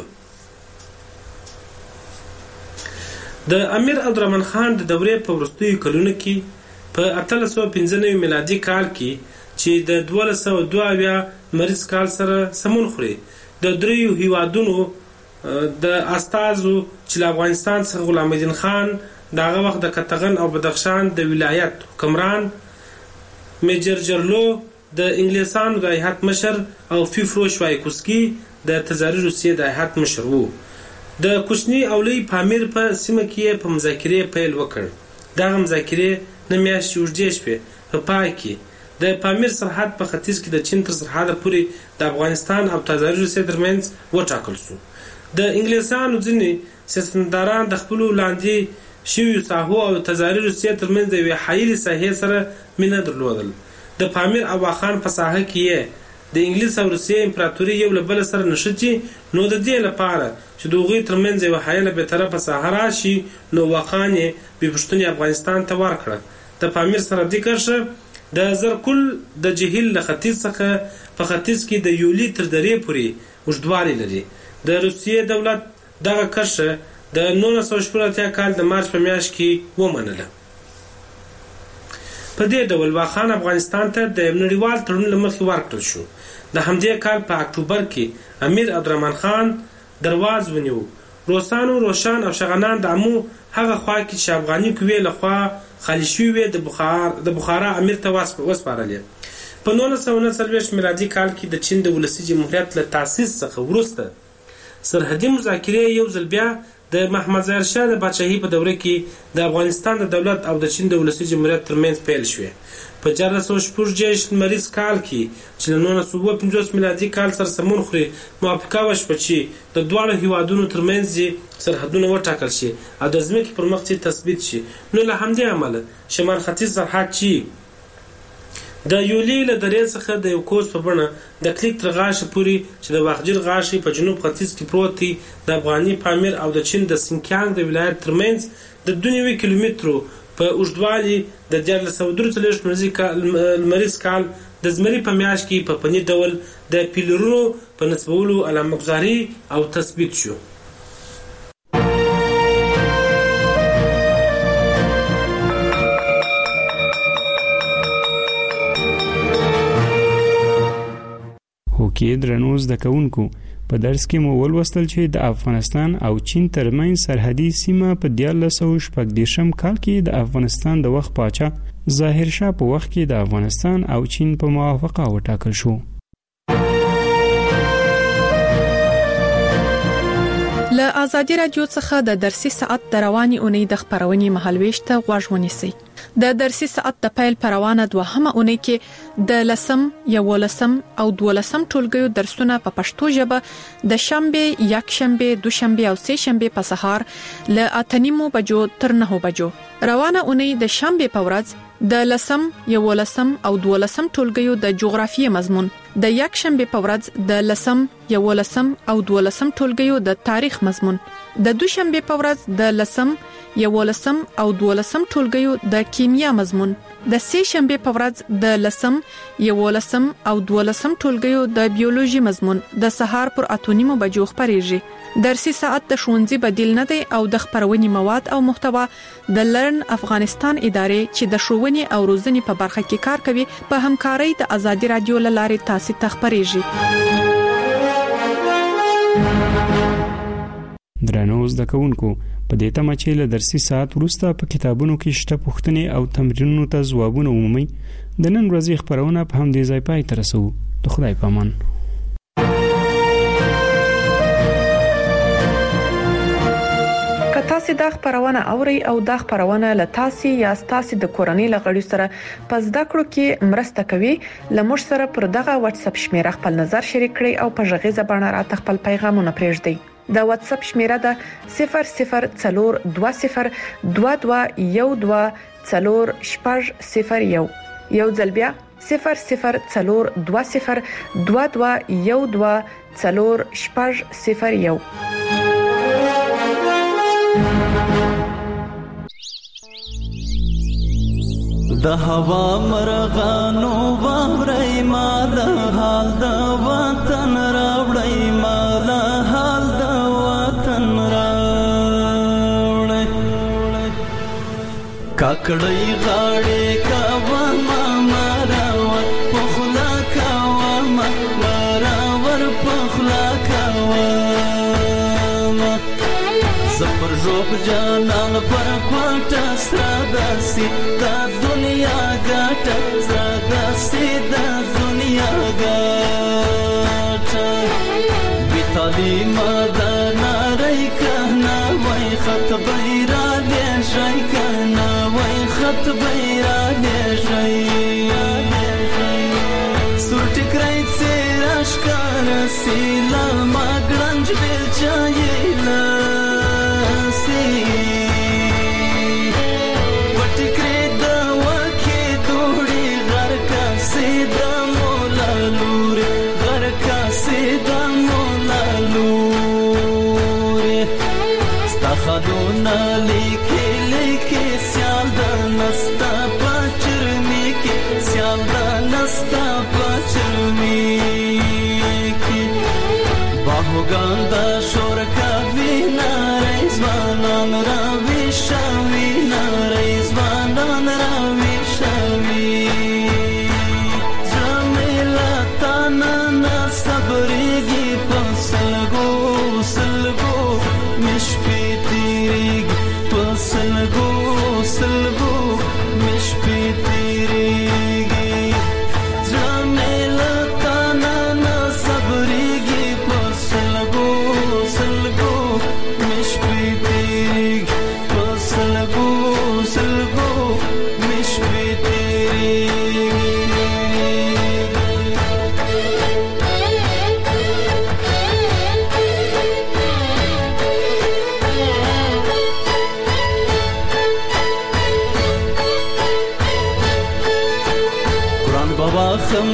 د امیر عبدالرحمن خان د دورې په وروستیو کلونو کې په 1895 میلادي کال کې چې د 1202 مریض کال سره سمون خوري د دریو هیوادونو د استازو چې له افغانستان څخه غلام الدین خان دغه وخت د کتغن او بدخشان د ولایت حکمران، میجر جرلو د انګلیسانو د هیات مشر او فیفرو شوایکوسکي د تزاري روسیې د هیات مشر وو. د کوچني او لوی پامیر په سیمه کې په مذاکرې پیل وکړ. دغه مذاکرې نه میاشتې اوږدې شوې. په پای کې د پامیر سرحد په ختیځ کې د چین تر سرحده پورې د افغانستان او تزاري روسیې ترمنځ وټاکل شو. د انګلیسانو ځینې سیاستمداران د خپلو لاندې شویو ساحو او تزاري روسیې ترمنځ د یوې حایلې ساحې سره مینه درلودل. د پامیر او واخان په ساحه کې د انګلیس او روسیې امپراتوري یو له بل سره نښتي، نو د دې لپاره چې د هغوی ترمنځ یوه حایله بېطرفه ساحه راشي نو واخان یې بې پوښتنې افغانستان ته ورکړه. د پامیر سرحدي کرښه د زرکل د جهیل له ختیځ څخه په ختیځ کې د یولي تر درې پورې اوږدوالی لري. د روسیې دولت دغه کرښه د 1980 کال د مارچ په میاشت کې ومنله. په دې ډول واخان افغانستان ته د نړیوال تړون له مخې ورکړل شو. د همدې کال په اکتوبر کې امیر عبدالرحمن خان درواز ونیو. روسانو، روشان او شغنان د امو هغه خوا کې چې افغاني قوې لخوا خالي شوې د بخارا امیر ته وسپارلې. په 1939 میلادي کال کې د چین د ولسي جمهوریت له تاسیس څخه وروسته سرحدي مذاکرې یو ځل بیا د محمد ظاهر شاه د بادشاهي په دوره کې د افغانستان د دولت او د چین د ولسي جمهوریت ترمنځ پیل شوې. په 1466 لمریز کال کې چې له 1950 میلادي کال سره سمون خوري موافقه وشوه چې د دواړو هیوادونو ترمنځ سرحدونه وټاکل شي او د ځمکې پر مخ تثبیت شي. نو له همدې امله شمال ختیځ سرحد چې د یولي له درې څخه د یو کوس په بڼه د کلیک تر غاښه پورې چې د واخجل غاښې په جنوب ختیځ کې پروت دی د افغاني پامیر او د چین د سینکیانګ د ولایت ترمنځ د 2 کیلومترو په اوږدوالي د 1443 لمریز کال د زمري په میاشت کې په فني ډول د پیلرونو په نصبولو علامه‌ګذاري او تثبیت شو. هوکې درنو زده کوونکو په درس کې مو ولوستل چې د افغانستان او چین ترمنځ سرحدي سیمه په 1914 کال کې د افغانستان د وخت پاچا ظاهر شاه په وخت کې د افغانستان او چین په موافقه وټاکل شو. له آزادي رادیو څخه د درسي ساعت د رواني اونۍ د خبرونې مهالويش ته غوږ ونیسئ. د درسي ساعت د پیل پروانه دوهمه اونۍ کې د 10 11 او 12 ټولګیو درسونه په پښتو ژبه د شنبه، یکشنبه، دوشنبه او سهشنبه په سهار له 8:30 بجو تر 9 بجو. روانه اونۍ د شنبه په ورځ د 10 11 او 12 ټولګیو د جغرافیې مضمون، د یکشنبه په ورځ د 10 11 او 12 ټولګیو د تاریخ مضمون، د دوشنبه په ورځ د 10 11 او 12 ټولګیو د کیمیا مضمون، د سهشنبه په ورځ د 10 11 او 12 ټولګیو د بیولوژي مضمون د سهار پر 8:30 بجو خبريږي. درسي ساعت د ښوونځي بدیل نه دی او د خبرونې مواد او محتوا د لرن افغانستان ادارې چې د ښوونې او روزنې په برخه کې کار کوي په همکارۍ د آزادي رادیو لارې تاسو ته خبريږي. درنو زده کوونکو په دې تمه چې له درسي ساعت وروسته په کتابونو کې شته پوښتنې او تمرینونو ته ځوابونه ومومئ. د نن ورځې خبرونه په همدې ځای پای ته رسوو. د خدای په امان. تاسو د خبرونه اوري او د خبرونه له تاسو یا تاسو د کورنۍ لغړی سره پس د کړو کې مرسته کوي. لمر سره پر دغه واتس اپ شمیره خپل نظر شریک کړئ او په ژغې زبانه را خپل پیغامونه پرېږدئ. د واتس اپ شمیره ده 004212124001. یو ځل بیا 004212124001. د هوا مرغانو ووري ما د حال د وطن راوړی ما د حال د وطن راوړی کاکړی غاړې کاوه ما مراور پخلا کاوه ما مراور پخلا کاوه زپر جوب جانان پر کوټه سرداسي دا دنیا ګټه سرداسي دا دنیا ګټه بیتالي ماده ناري کنه وای خط بیره دې شي کنه وای خط بیره دې شي سورټ کرای سراش کار سیلا ما ګرنج بل چایلا خدونا لیکي لیکي سیال د نستا پچرمي کې سیال د نستا پچرمي کې باهوګان د شور کوي نارې ځوانان راوي شوي نارې ځوانان راوي شوي زميلا تانا صبرېږي په سلګو سلګو مشپې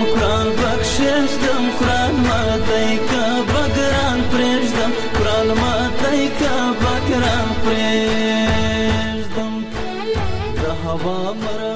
قرآن بخششدم قرآن ماتی که بگران پرشدم قرآن ماتی که بگران پرشدم ده هوا مرا